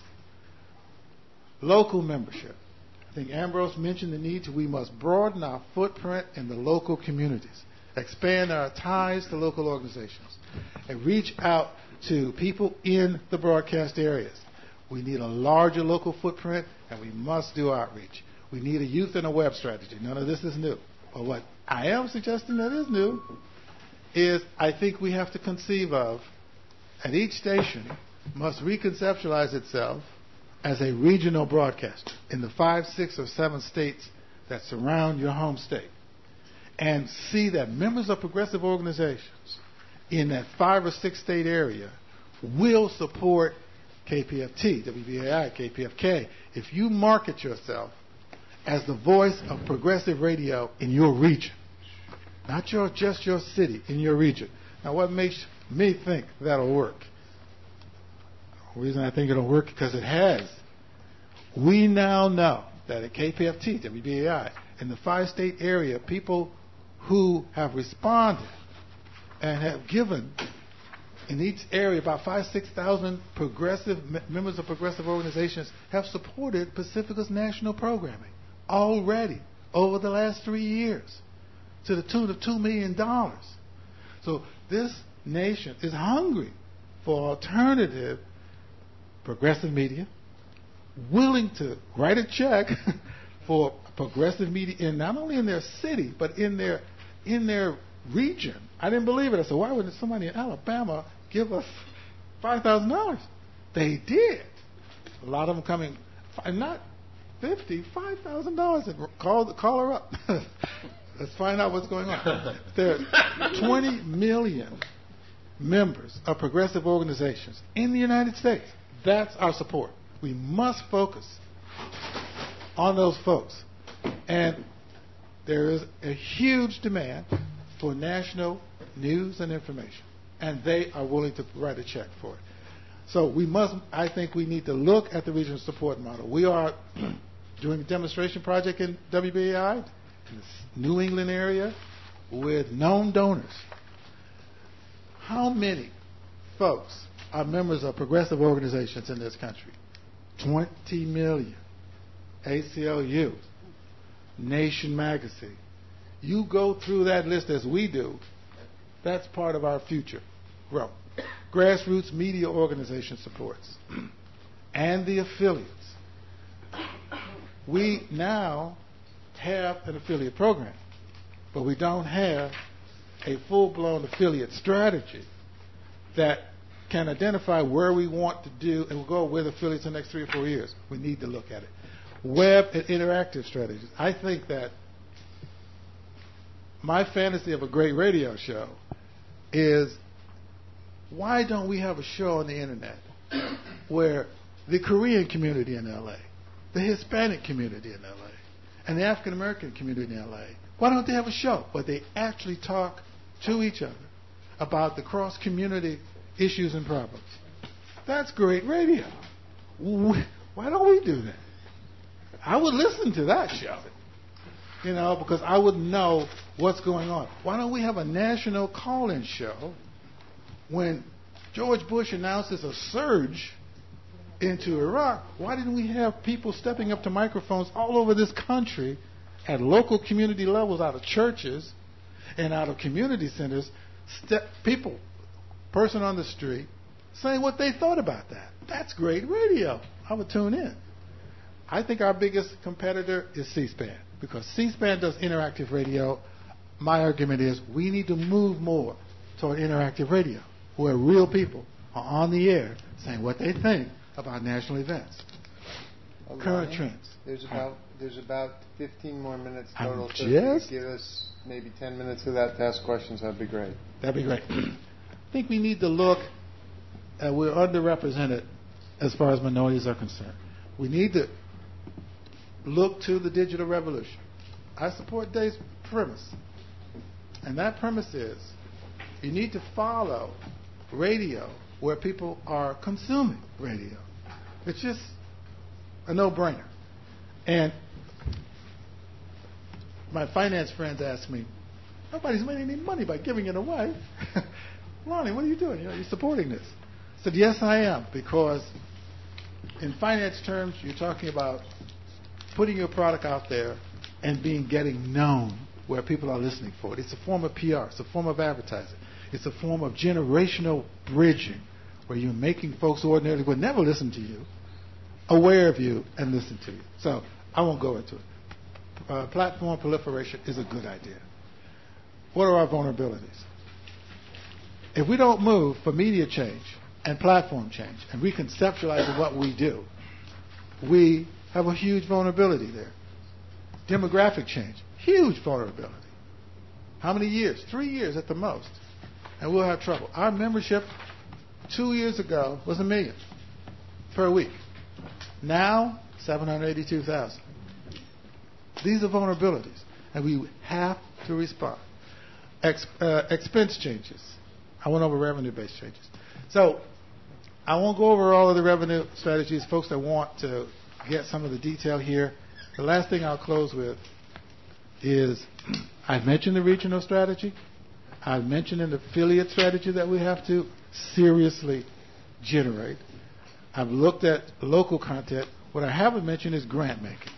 Local membership. I think Ambrose mentioned the need we must broaden our footprint in the local communities, expand our ties to local organizations, and reach out to people in the broadcast areas. We need a larger local footprint, and we must do outreach. We need a youth and a web strategy. None of this is new. But what I am suggesting that is new is I think we have to conceive of, at each station must reconceptualize itself as a regional broadcaster in the 5, 6, or 7 states that surround your home state, and see that members of progressive organizations in that 5 or 6 state area will support KPFT, WBAI, KPFK, if you market yourself as the voice of progressive radio in your region, not just your city, in your region. Now, what makes me think that'll work? The reason I think it'll work is because it has. We now know that at KPFT, WBAI, in the 5-state area, people who have responded and have given in each area about 5,000-6,000 progressive members of progressive organizations have supported Pacifica's national programming already over the last 3 years to the tune of $2 million. So this nation is hungry for alternative progressive media, willing to write a check for progressive media in not only in their city but in their region. I didn't believe it. I said, why would somebody in Alabama give us $5,000? They did. A lot of them coming, not $50,000, $5,000. Call her up. Let's find out what's going on. There are 20 million members of progressive organizations in the United States. That's our support. We must focus on those folks. And there is a huge demand for national news and information, and they are willing to write a check for it. So I think we need to look at the regional support model. We are doing a demonstration project in WBAI, in the New England area, with known donors. How many folks are members of progressive organizations in this country? 20 million. ACLU, Nation Magazine. You go through that list as we do, that's part of our future growth. Grassroots media organization supports and the affiliates. We now have an affiliate program, but we don't have a full-blown affiliate strategy that can identify where we want to do and we'll go with affiliates in the next 3 or 4 years. We need to look at it. Web and interactive strategies. I think that my fantasy of a great radio show is, why don't we have a show on the internet where the Korean community in LA, the Hispanic community in LA, and the African American community in LA, why don't they have a show where they actually talk to each other about the cross-community issues and problems? That's great radio. Why don't we do that? I would listen to that show, because I would know what's going on. Why don't we have a national call-in show when George Bush announces a surge into Iraq? Why didn't we have people stepping up to microphones all over this country at local community levels, out of churches and out of community centers, person on the street, saying what they thought about that? That's great radio. I would tune in. I think our biggest competitor is C-SPAN, because C-SPAN does interactive radio. My argument is we need to move more toward interactive radio, where real people are on the air saying what they think about national events, current trends. There's about 15 more minutes total. So if you give us maybe 10 minutes of that to ask questions, that'd be great. That'd be great. I think we need to look at, we're underrepresented as far as minorities are concerned. We need to look to the digital revolution. I support Dave's premise. And that premise is you need to follow radio where people are consuming radio. It's just a no-brainer. And my finance friends ask me, nobody's making any money by giving it away. Lonnie, what are you doing? You're supporting this. I said, yes, I am, because in finance terms, you're talking about putting your product out there and getting known where people are listening for it. It's a form of PR. It's a form of advertising. It's a form of generational bridging, where you're making folks who ordinarily would never listen to you aware of you and listen to you. So I won't go into it. Platform proliferation is a good idea. What are our vulnerabilities? If we don't move for media change and platform change and reconceptualize what we do, we have a huge vulnerability there. Demographic change, huge vulnerability. How many years? 3 years at the most. And we'll have trouble. Our membership 2 years ago was 1 million per week. Now, 782,000. These are vulnerabilities, and we have to respond. Expense changes. I went over revenue-based changes. So I won't go over all of the revenue strategies. Folks that want to get some of the detail here, the last thing I'll close with is I've mentioned the regional strategy. I've mentioned an affiliate strategy that we have to seriously generate. I've looked at local content. What I haven't mentioned is grant making.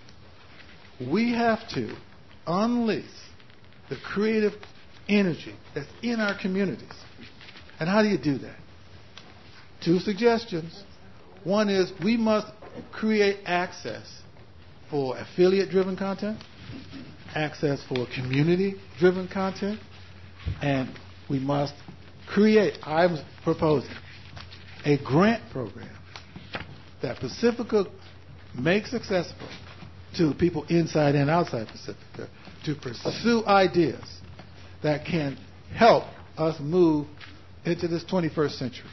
We have to unleash the creative energy that's in our communities. And how do you do that? 2 suggestions. One is we must create access for affiliate-driven content, access for community-driven content, and we must create, I'm proposing, a grant program that Pacifica makes accessible to people inside and outside Pacifica to pursue ideas that can help us move into this 21st century.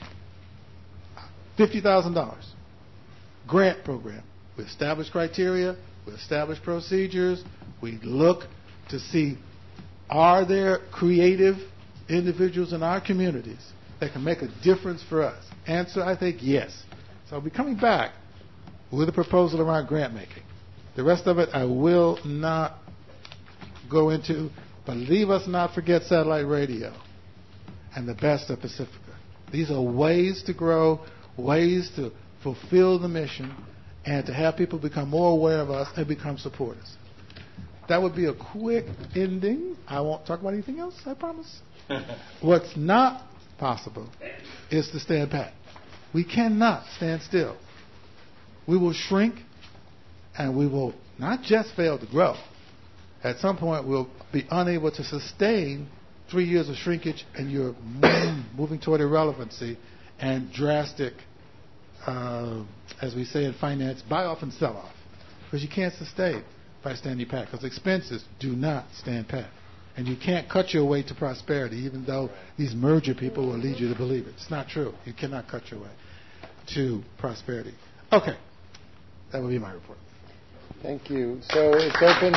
$50,000 grant program. We establish criteria, we establish procedures, we look to see, are there creative individuals in our communities that can make a difference for us? Answer, I think, yes. So I'll be coming back with a proposal around grant making. The rest of it I will not go into, but leave us not forget satellite radio and the best of Pacifica. These are ways to grow, ways to fulfill the mission, and to have people become more aware of us and become supporters. That would be a quick ending. I won't talk about anything else, I promise. What's not possible is to stand pat. We cannot stand still. We will shrink, and we will not just fail to grow. At some point, we'll be unable to sustain 3 years of shrinkage, and you're moving toward irrelevancy and drastic, as we say in finance, buy off and sell off. Because you can't sustain by standing pat, because expenses do not stand pat. And you can't cut your way to prosperity, even though these merger people will lead you to believe it. It's not true. You cannot cut your way to prosperity. Okay. That would be my report. Thank you. So it's open.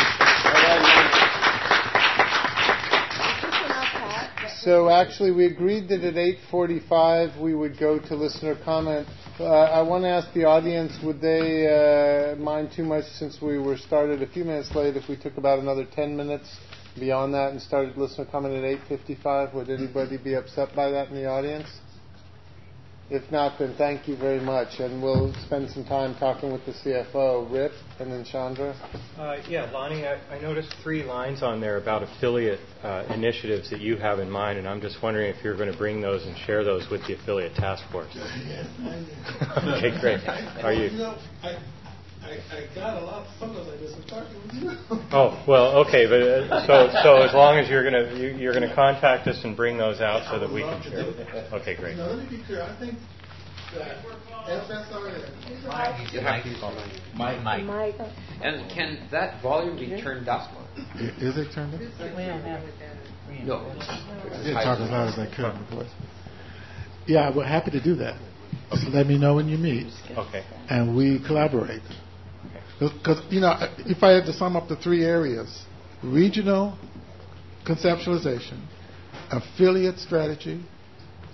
So actually, we agreed that at 8:45 we would go to listener comment. I want to ask the audience, would they mind too much since we were started a few minutes late if we took about another 10 minutes beyond that and started listener comment at 8:55? Would anybody be upset by that in the audience? If not, then thank you very much, and we'll spend some time talking with the CFO, Rip, and then Chandra. Yeah, Lonnie, I noticed 3 lines on there about affiliate initiatives that you have in mind, and I'm just wondering if you're going to bring those and share those with the affiliate task force. Yes, Okay, great. Are you? I got a lot of photos like this. I'm talking with you. Oh, well, okay, but so as long as you're gonna contact us and bring those out so that we can share. Okay, great. Now, let me be clear. I think that FSRN. You have to use Mike. And can that volume be turned up? Is it turned up? No. I did talk as loud as I could, of course. Yeah, we're happy to do that. So let me know when you meet. Okay. And we collaborate. Because, if I had to sum up the 3 areas, regional conceptualization, affiliate strategy,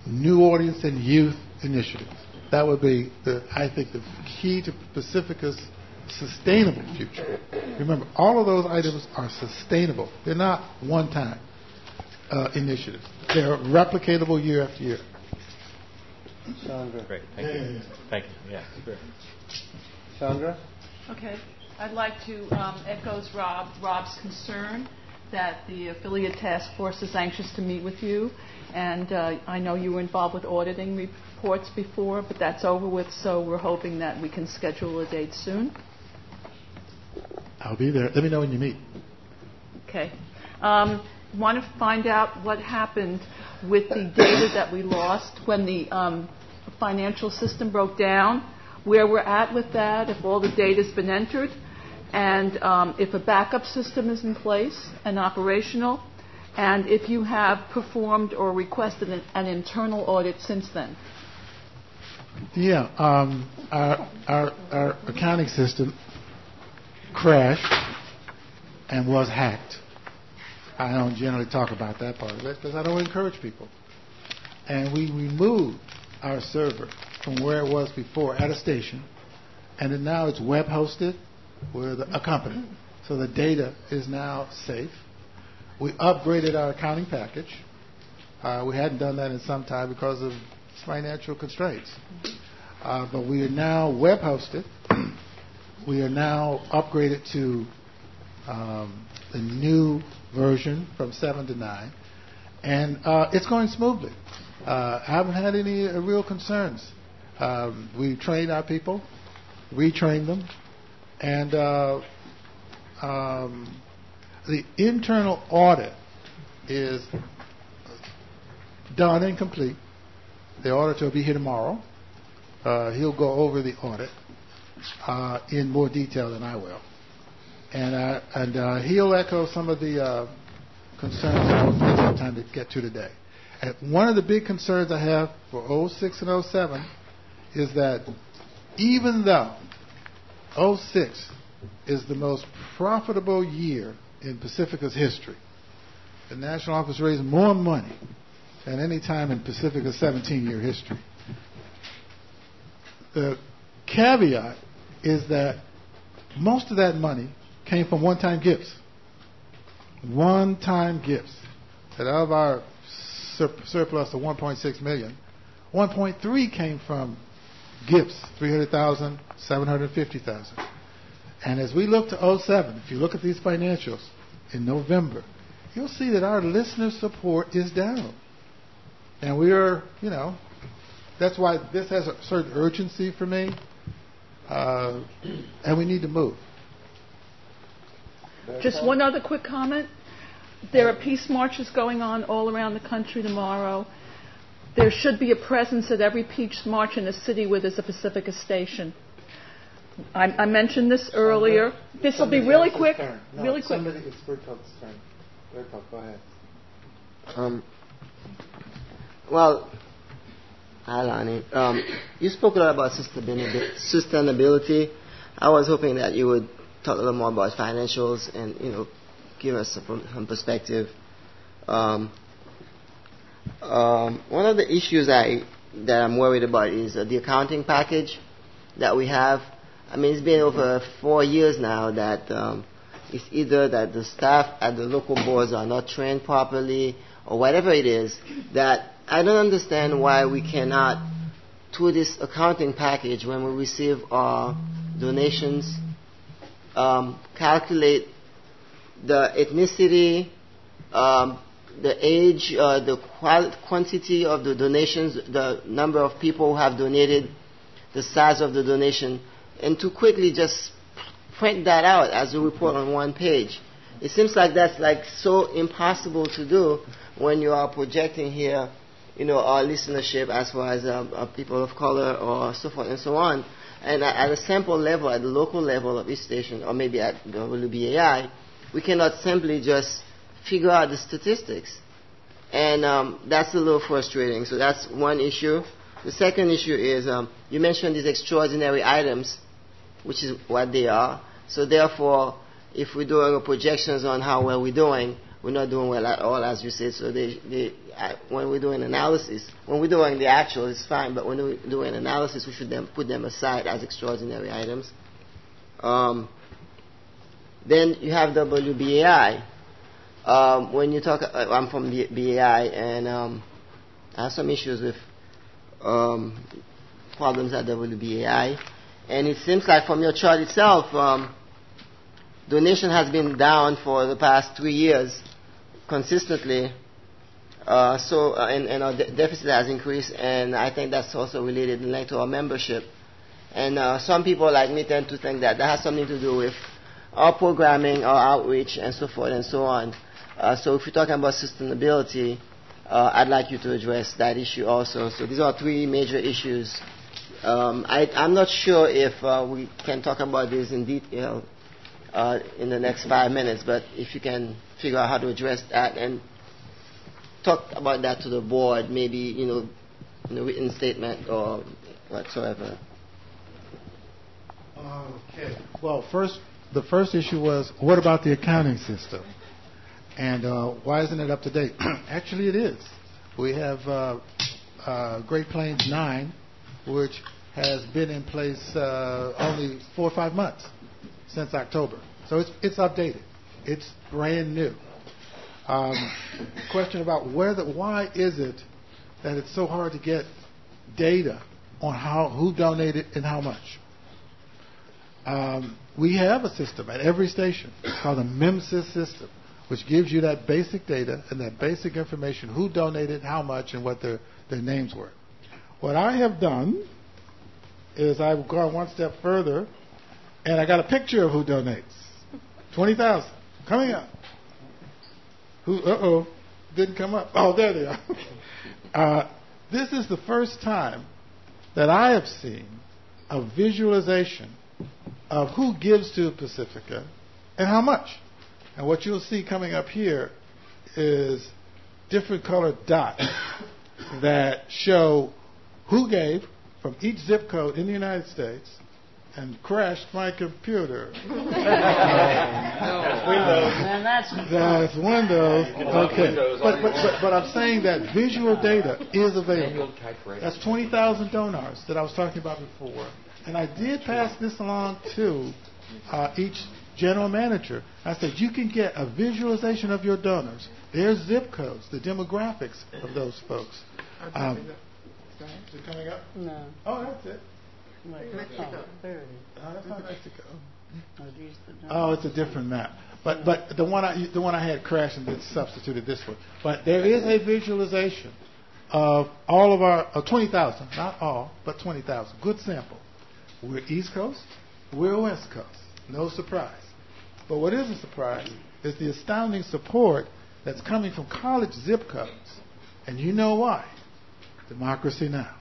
new audience and youth initiatives. That would be, I think, the key to Pacifica's sustainable future. Remember, all of those items are sustainable. They're not one-time initiatives. They're replicatable year after year. Chandra. Great, thank you. Thank you. Yeah, sure. Chandra? Okay. I'd like to echo Rob's concern that the affiliate task force is anxious to meet with you. And I know you were involved with auditing reports before, but that's over with, so we're hoping that we can schedule a date soon. I'll be there. Let me know when you meet. Okay. Want to find out what happened with the data that we lost when the financial system broke down, where we're at with that, if all the data's been entered, and if a backup system is in place and operational, and if you have performed or requested an internal audit since then. Yeah, our accounting system crashed and was hacked. I don't generally talk about that part of it because I don't encourage people. And we removed our server from where it was before at a station, and then now it's web hosted with a company. So the data is now safe. We upgraded our accounting package. We hadn't done that in some time because of financial constraints. But we are now web hosted. We are now upgraded to the new version from 7 to 9. And it's going smoothly. I haven't had any real concerns. We trained our people, retrained them, and the internal audit is done and complete. The auditor will be here tomorrow. He'll go over the audit in more detail than I will. And he'll echo some of the concerns that I don't have time to get to today. And one of the big concerns I have for 06 and 07 is that even though 06 is the most profitable year in Pacifica's history, the National Office raised more money than any time in Pacifica's 17-year history. The caveat is that most of that money came from one-time gifts. One-time gifts. That of our surplus of $1.6 million, 1.3 came from gifts, $300,000, $750,000. And as we look to 07, if you look at these financials in November, you'll see that our listener support is down. And we are, that's why this has a certain urgency for me, and we need to move. Just one other quick comment. There are peace marches going on all around the country tomorrow. There should be a presence at every peace march in a city where there's a Pacifica station. I mentioned this earlier. This will be really quick. No, really quick. Somebody, it's Bertolt's turn. Bertolt, go ahead. Well, Alani, you spoke a lot about sustainability. I was hoping that you would talk a little more about financials and, give us some perspective. One of the issues that I'm worried about is the accounting package that we have. I mean, it's been over 4 years now that it's either that the staff at the local boards are not trained properly or whatever it is, that I don't understand why we cannot, through this accounting package, when we receive our donations, calculate the ethnicity, the age, the quantity of the donations, the number of people who have donated, the size of the donation, and to quickly just print that out as a report on one page. It seems like that's so impossible to do when you are projecting here, our listenership as far as people of color or so forth and so on. And at a sample level, at the local level of each station, or maybe at WBAI, we cannot simply just figure out the statistics. And that's a little frustrating. So that's one issue. The second issue is you mentioned these extraordinary items, which is what they are. So therefore, if we're doing projections on how well we're doing, we're not doing well at all, as you said. So when we're doing analysis, when we're doing the actual, it's fine. But when we're doing analysis, we should then put them aside as extraordinary items. Then you have WBAI. When you talk, I'm from the BAI, and I have some issues with problems at WBAI. And it seems like from your chart itself, donation has been down for the past 3 years consistently. And our deficit has increased, and I think that's also related in to our membership. And some people like me tend to think that has something to do with our programming, our outreach, and so forth and so on. So if you're talking about sustainability, I'd like you to address that issue also. So these are 3 major issues. I'm not sure if we can talk about this in detail in the next 5 minutes, but if you can figure out how to address that and talk about that to the board, maybe in a written statement or whatsoever. Okay. Well, the first issue was, what about the accounting system? And why isn't it up to date? Actually, it is. We have Great Plains 9, which has been in place only 4 or 5 months since October. So it's updated. It's brand new. Question about why is it that it's so hard to get data on who donated and how much? We have a system at every station. It's called a MEMSIS system, which gives you that basic data and that basic information, who donated, how much, and what their names were. What I have done is I've gone one step further, and I got a picture of who donates. 20,000 coming up. Didn't come up. Oh, there they are. This is the first time that I have seen a visualization of who gives to Pacifica and how much. And what you'll see coming up here is different colored dots that show who gave from each zip code in the United States and crashed my computer. Windows. That's Windows. Okay. But I'm saying that visual data is available. That's 20,000 donors that I was talking about before. And I did pass this along to each general manager. I said, you can get a visualization of your donors, their zip codes, the demographics of those folks. Is it coming up? No. Oh, that's it. Mexico. There it is. That's not Mexico. Oh, it's a different map. But the one I had crashed and then substituted this one. But there is a visualization of all of our 20,000, not all, but 20,000. Good sample. We're East Coast. We're West Coast. No surprise. But what is a surprise is the astounding support that's coming from college zip codes. And you know why? Democracy Now!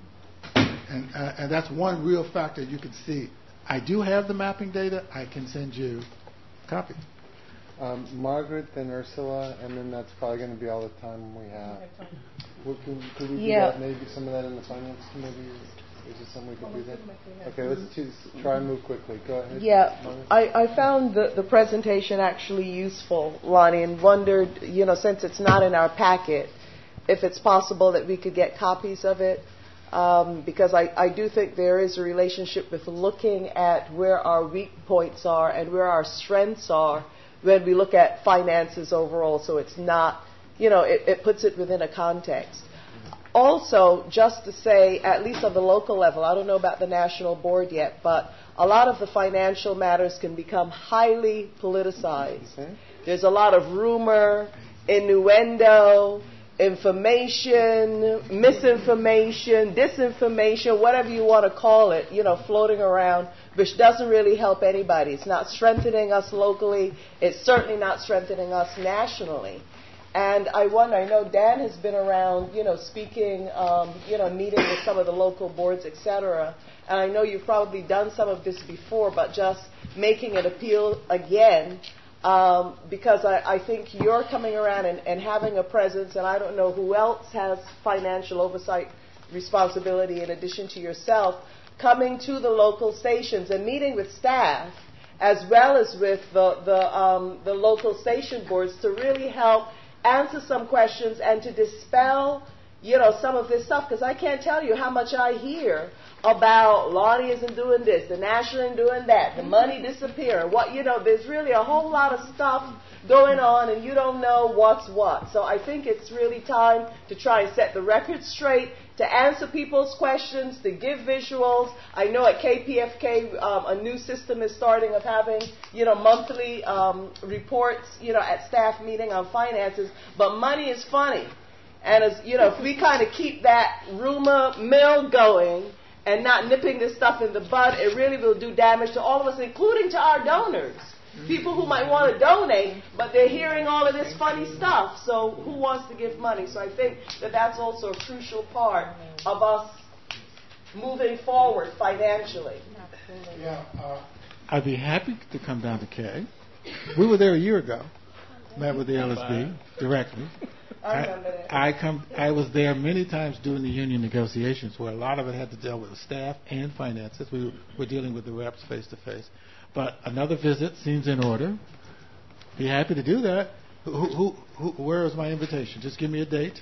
And that's one real factor you can see. I do have the mapping data. I can send you a copy. Margaret, then Ursula, and then that's probably going to be all the time we have. Could we do that? Maybe some of that in the finance committee? Is it something we could do that? Okay, let's try and move quickly. Go ahead. Yeah, I found the presentation actually useful, Lonnie, and wondered, since it's not in our packet, if it's possible that we could get copies of it. Because I do think there is a relationship with looking at where our weak points are and where our strengths are when we look at finances overall. So it's not, it puts it within a context. Also, just to say, at least on the local level, I don't know about the national board yet, but a lot of the financial matters can become highly politicized. Okay. There's a lot of rumor, innuendo, information, misinformation, disinformation, whatever you want to call it, floating around, which doesn't really help anybody. It's not strengthening us locally. It's certainly not strengthening us nationally. And I wonder, I know Dan has been around, speaking, meeting with some of the local boards, etc. And I know you've probably done some of this before, but just making it appeal again, because I think you're coming around and having a presence, and I don't know who else has financial oversight responsibility in addition to yourself, coming to the local stations and meeting with staff as well as with the local station boards to really help answer some questions and to dispel, some of this stuff, because I can't tell you how much I hear about Lonnie isn't doing this, the National isn't doing that, the money disappearing. There's really a whole lot of stuff going on, and you don't know what's what. So I think it's really time to try and set the record straight, to answer people's questions, to give visuals. I know at KPFK a new system is starting of having, monthly reports, at staff meeting on finances. But money is funny. And as if we kind of keep that rumor mill going and not nipping this stuff in the bud, it really will do damage to all of us, including to our donors. People who might want to donate, but they're hearing all of this funny stuff. So who wants to give money? So I think that that's also a crucial part of us moving forward financially. Yeah, I'd be happy to come down to K. We were there a year ago. Met with the LSB directly. I remember that. I was there many times during the union negotiations, where a lot of it had to deal with the staff and finances. We were dealing with the reps face to face. But another visit seems in order. Be happy to do that. Where is my invitation? Just give me a date.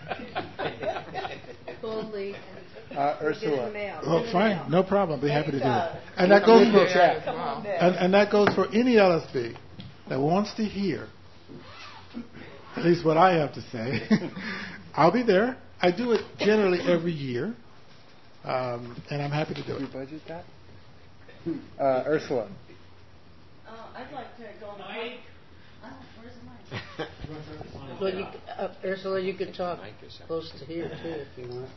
Boldly. Ursula. Oh, fine, no problem. Be happy to do it. And that goes for and that goes for any LSB that wants to hear at least what I have to say. I'll be there. I do it generally every year, and I'm happy to do it. You budget that? Ursula. I'd like to go on the mic. Where's the mic? Well, Ursula, you can talk close to here, too, if you want.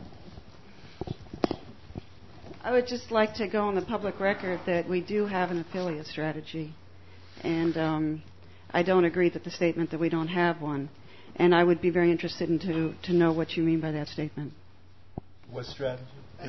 I would just like to go on the public record that we do have an affiliate strategy. And I don't agree with the statement that we don't have one. And I would be very interested to know what you mean by that statement. What strategy?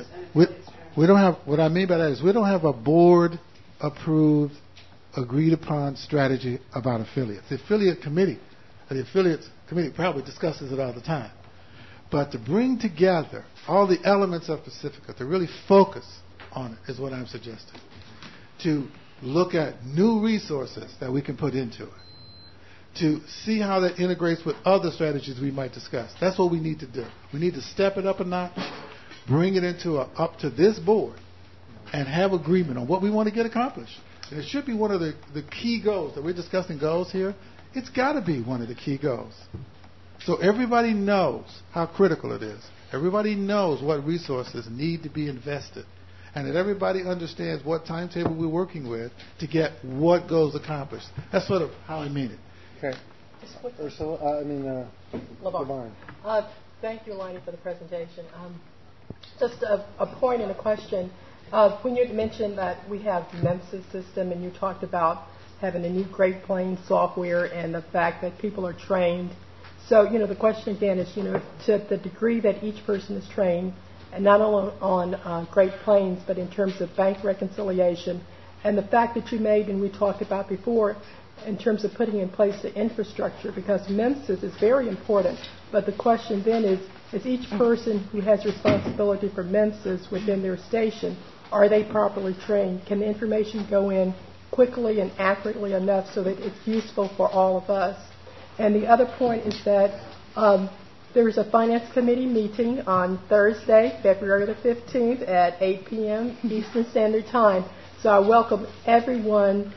We don't have, what I mean by that is we don't have a board-approved, agreed-upon strategy about affiliates. The affiliates committee probably discusses it all the time. But to bring together all the elements of Pacifica, to really focus on it, is what I'm suggesting. To look at new resources that we can put into it. To see how that integrates with other strategies we might discuss. That's what we need to do. We need to step it up a notch, bring it up to this board, and have agreement on what we want to get accomplished. And it should be one of the key goals that we're discussing goals here. It's got to be one of the key goals. So everybody knows how critical it is. Everybody knows what resources need to be invested. And that everybody understands what timetable we're working with to get what goals accomplished. That's sort of how I mean it. Okay. Ursula, LeVarn. Thank you, Lonnie, for the presentation. Just a point and a question. When you mentioned that we have the MEMSIS system and you talked about having a new Great Plains software and the fact that people are trained. So, the question again is, to the degree that each person is trained, and not only on Great Plains, but in terms of bank reconciliation, and the fact that you made, and we talked about before, in terms of putting in place the infrastructure, because MEMSIS is very important. But the question then is each person who has responsibility for MEMSIS within their station, are they properly trained? Can the information go in quickly and accurately enough so that it's useful for all of us? And the other point is that there's a Finance Committee meeting on Thursday, February the 15th at 8 p.m. Eastern Standard Time. So I welcome everyone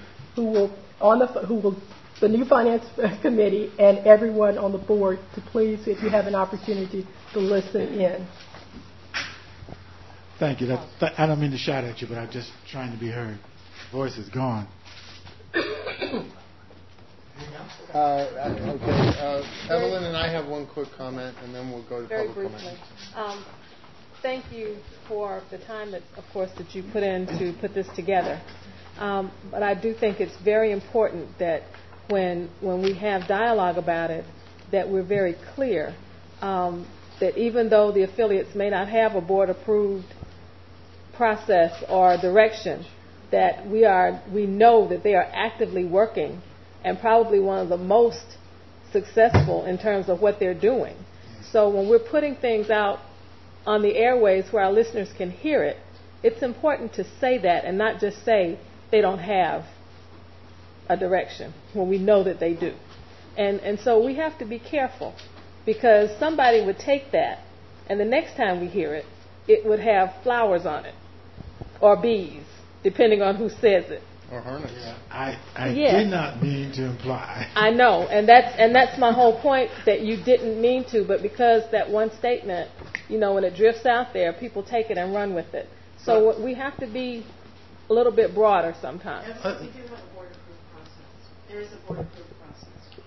the new Finance Committee and everyone on the board to please, if you have an opportunity, to listen in. Thank you. I don't mean to shout at you, but I'm just trying to be heard. Voice is gone. Evelyn and I have one quick comment, and then we'll go to very public briefly. comment. Thank you for the time that you put in to put this together. But I do think it's very important that when we have dialogue about it, that we're very clear that even though the affiliates may not have a board-approved process or direction, that we know that they are actively working and probably one of the most successful in terms of what they're doing. So when we're putting things out on the airways where our listeners can hear it, it's important to say that and not just say they don't have a direction when we know that they do. And so we have to be careful, because somebody would take that, and the next time we hear it, it would have flowers on it, or bees, depending on who says it. Or hornets. I did not mean to imply. I know, and that's my whole point, that you didn't mean to, but because that one statement, when it drifts out there, people take it and run with it. So we have to be a little bit broader sometimes. We do have a board-approved process. There is a board-approved process.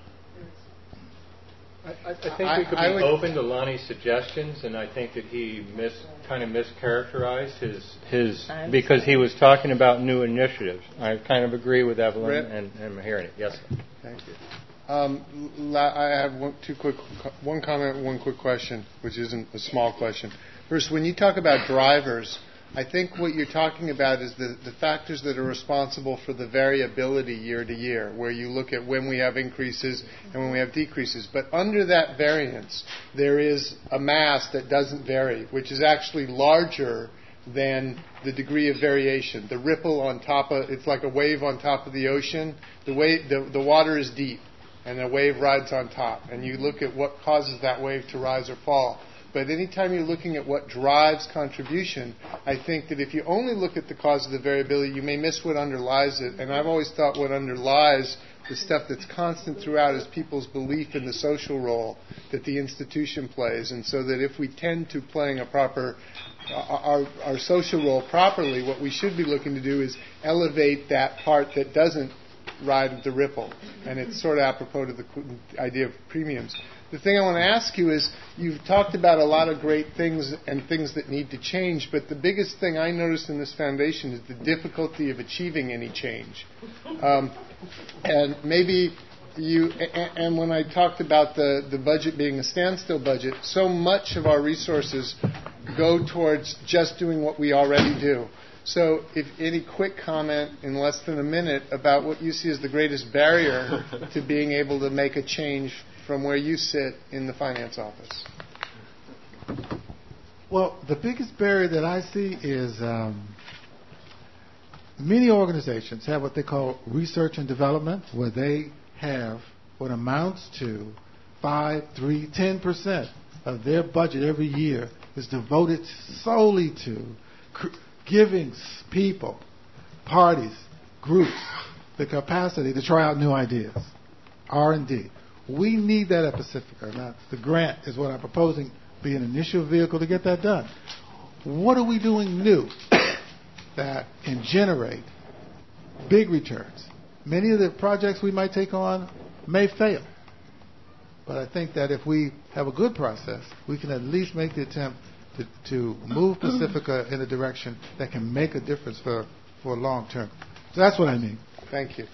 I think we could be open to Lonnie's suggestions, and I think that he kind of mischaracterized his because he was talking about new initiatives. I kind of agree with Evelyn, and I'm hearing it. Yes, sir. Thank you. I have one comment, one quick question, which isn't a small question. First, when you talk about drivers, I think what you're talking about is the factors that are responsible for the variability year to year, where you look at when we have increases and when we have decreases. But under that variance, there is a mass that doesn't vary, which is actually larger than the degree of variation. The ripple on top of, it's like a wave on top of the ocean. The water is deep, and the wave rides on top. And you look at what causes that wave to rise or fall. But anytime you're looking at what drives contribution, I think that if you only look at the cause of the variability, you may miss what underlies it. And I've always thought what underlies the stuff that's constant throughout is people's belief in the social role that the institution plays. And so that if we tend to playing our social role properly, what we should be looking to do is elevate that part that doesn't ride the ripple. And it's sort of apropos to the idea of premiums. The thing I want to ask you is, you've talked about a lot of great things and things that need to change, but the biggest thing I noticed in this foundation is the difficulty of achieving any change. And maybe and when I talked about the budget being a standstill budget, so much of our resources go towards just doing what we already do. So if any quick comment in less than a minute about what you see as the greatest barrier to being able to make a change from where you sit in the finance office. Well, the biggest barrier that I see is many organizations have what they call research and development, where they have what amounts to 5, 3, 10% of their budget every year is devoted solely to giving people, parties, groups, the capacity to try out new ideas, R&D. We need that at Pacifica. Now, the grant is what I'm proposing be an initial vehicle to get that done. What are we doing new that can generate big returns? Many of the projects we might take on may fail. But I think that if we have a good process, we can at least make the attempt to move Pacifica in a direction that can make a difference for long term. So that's what I mean. Thank you.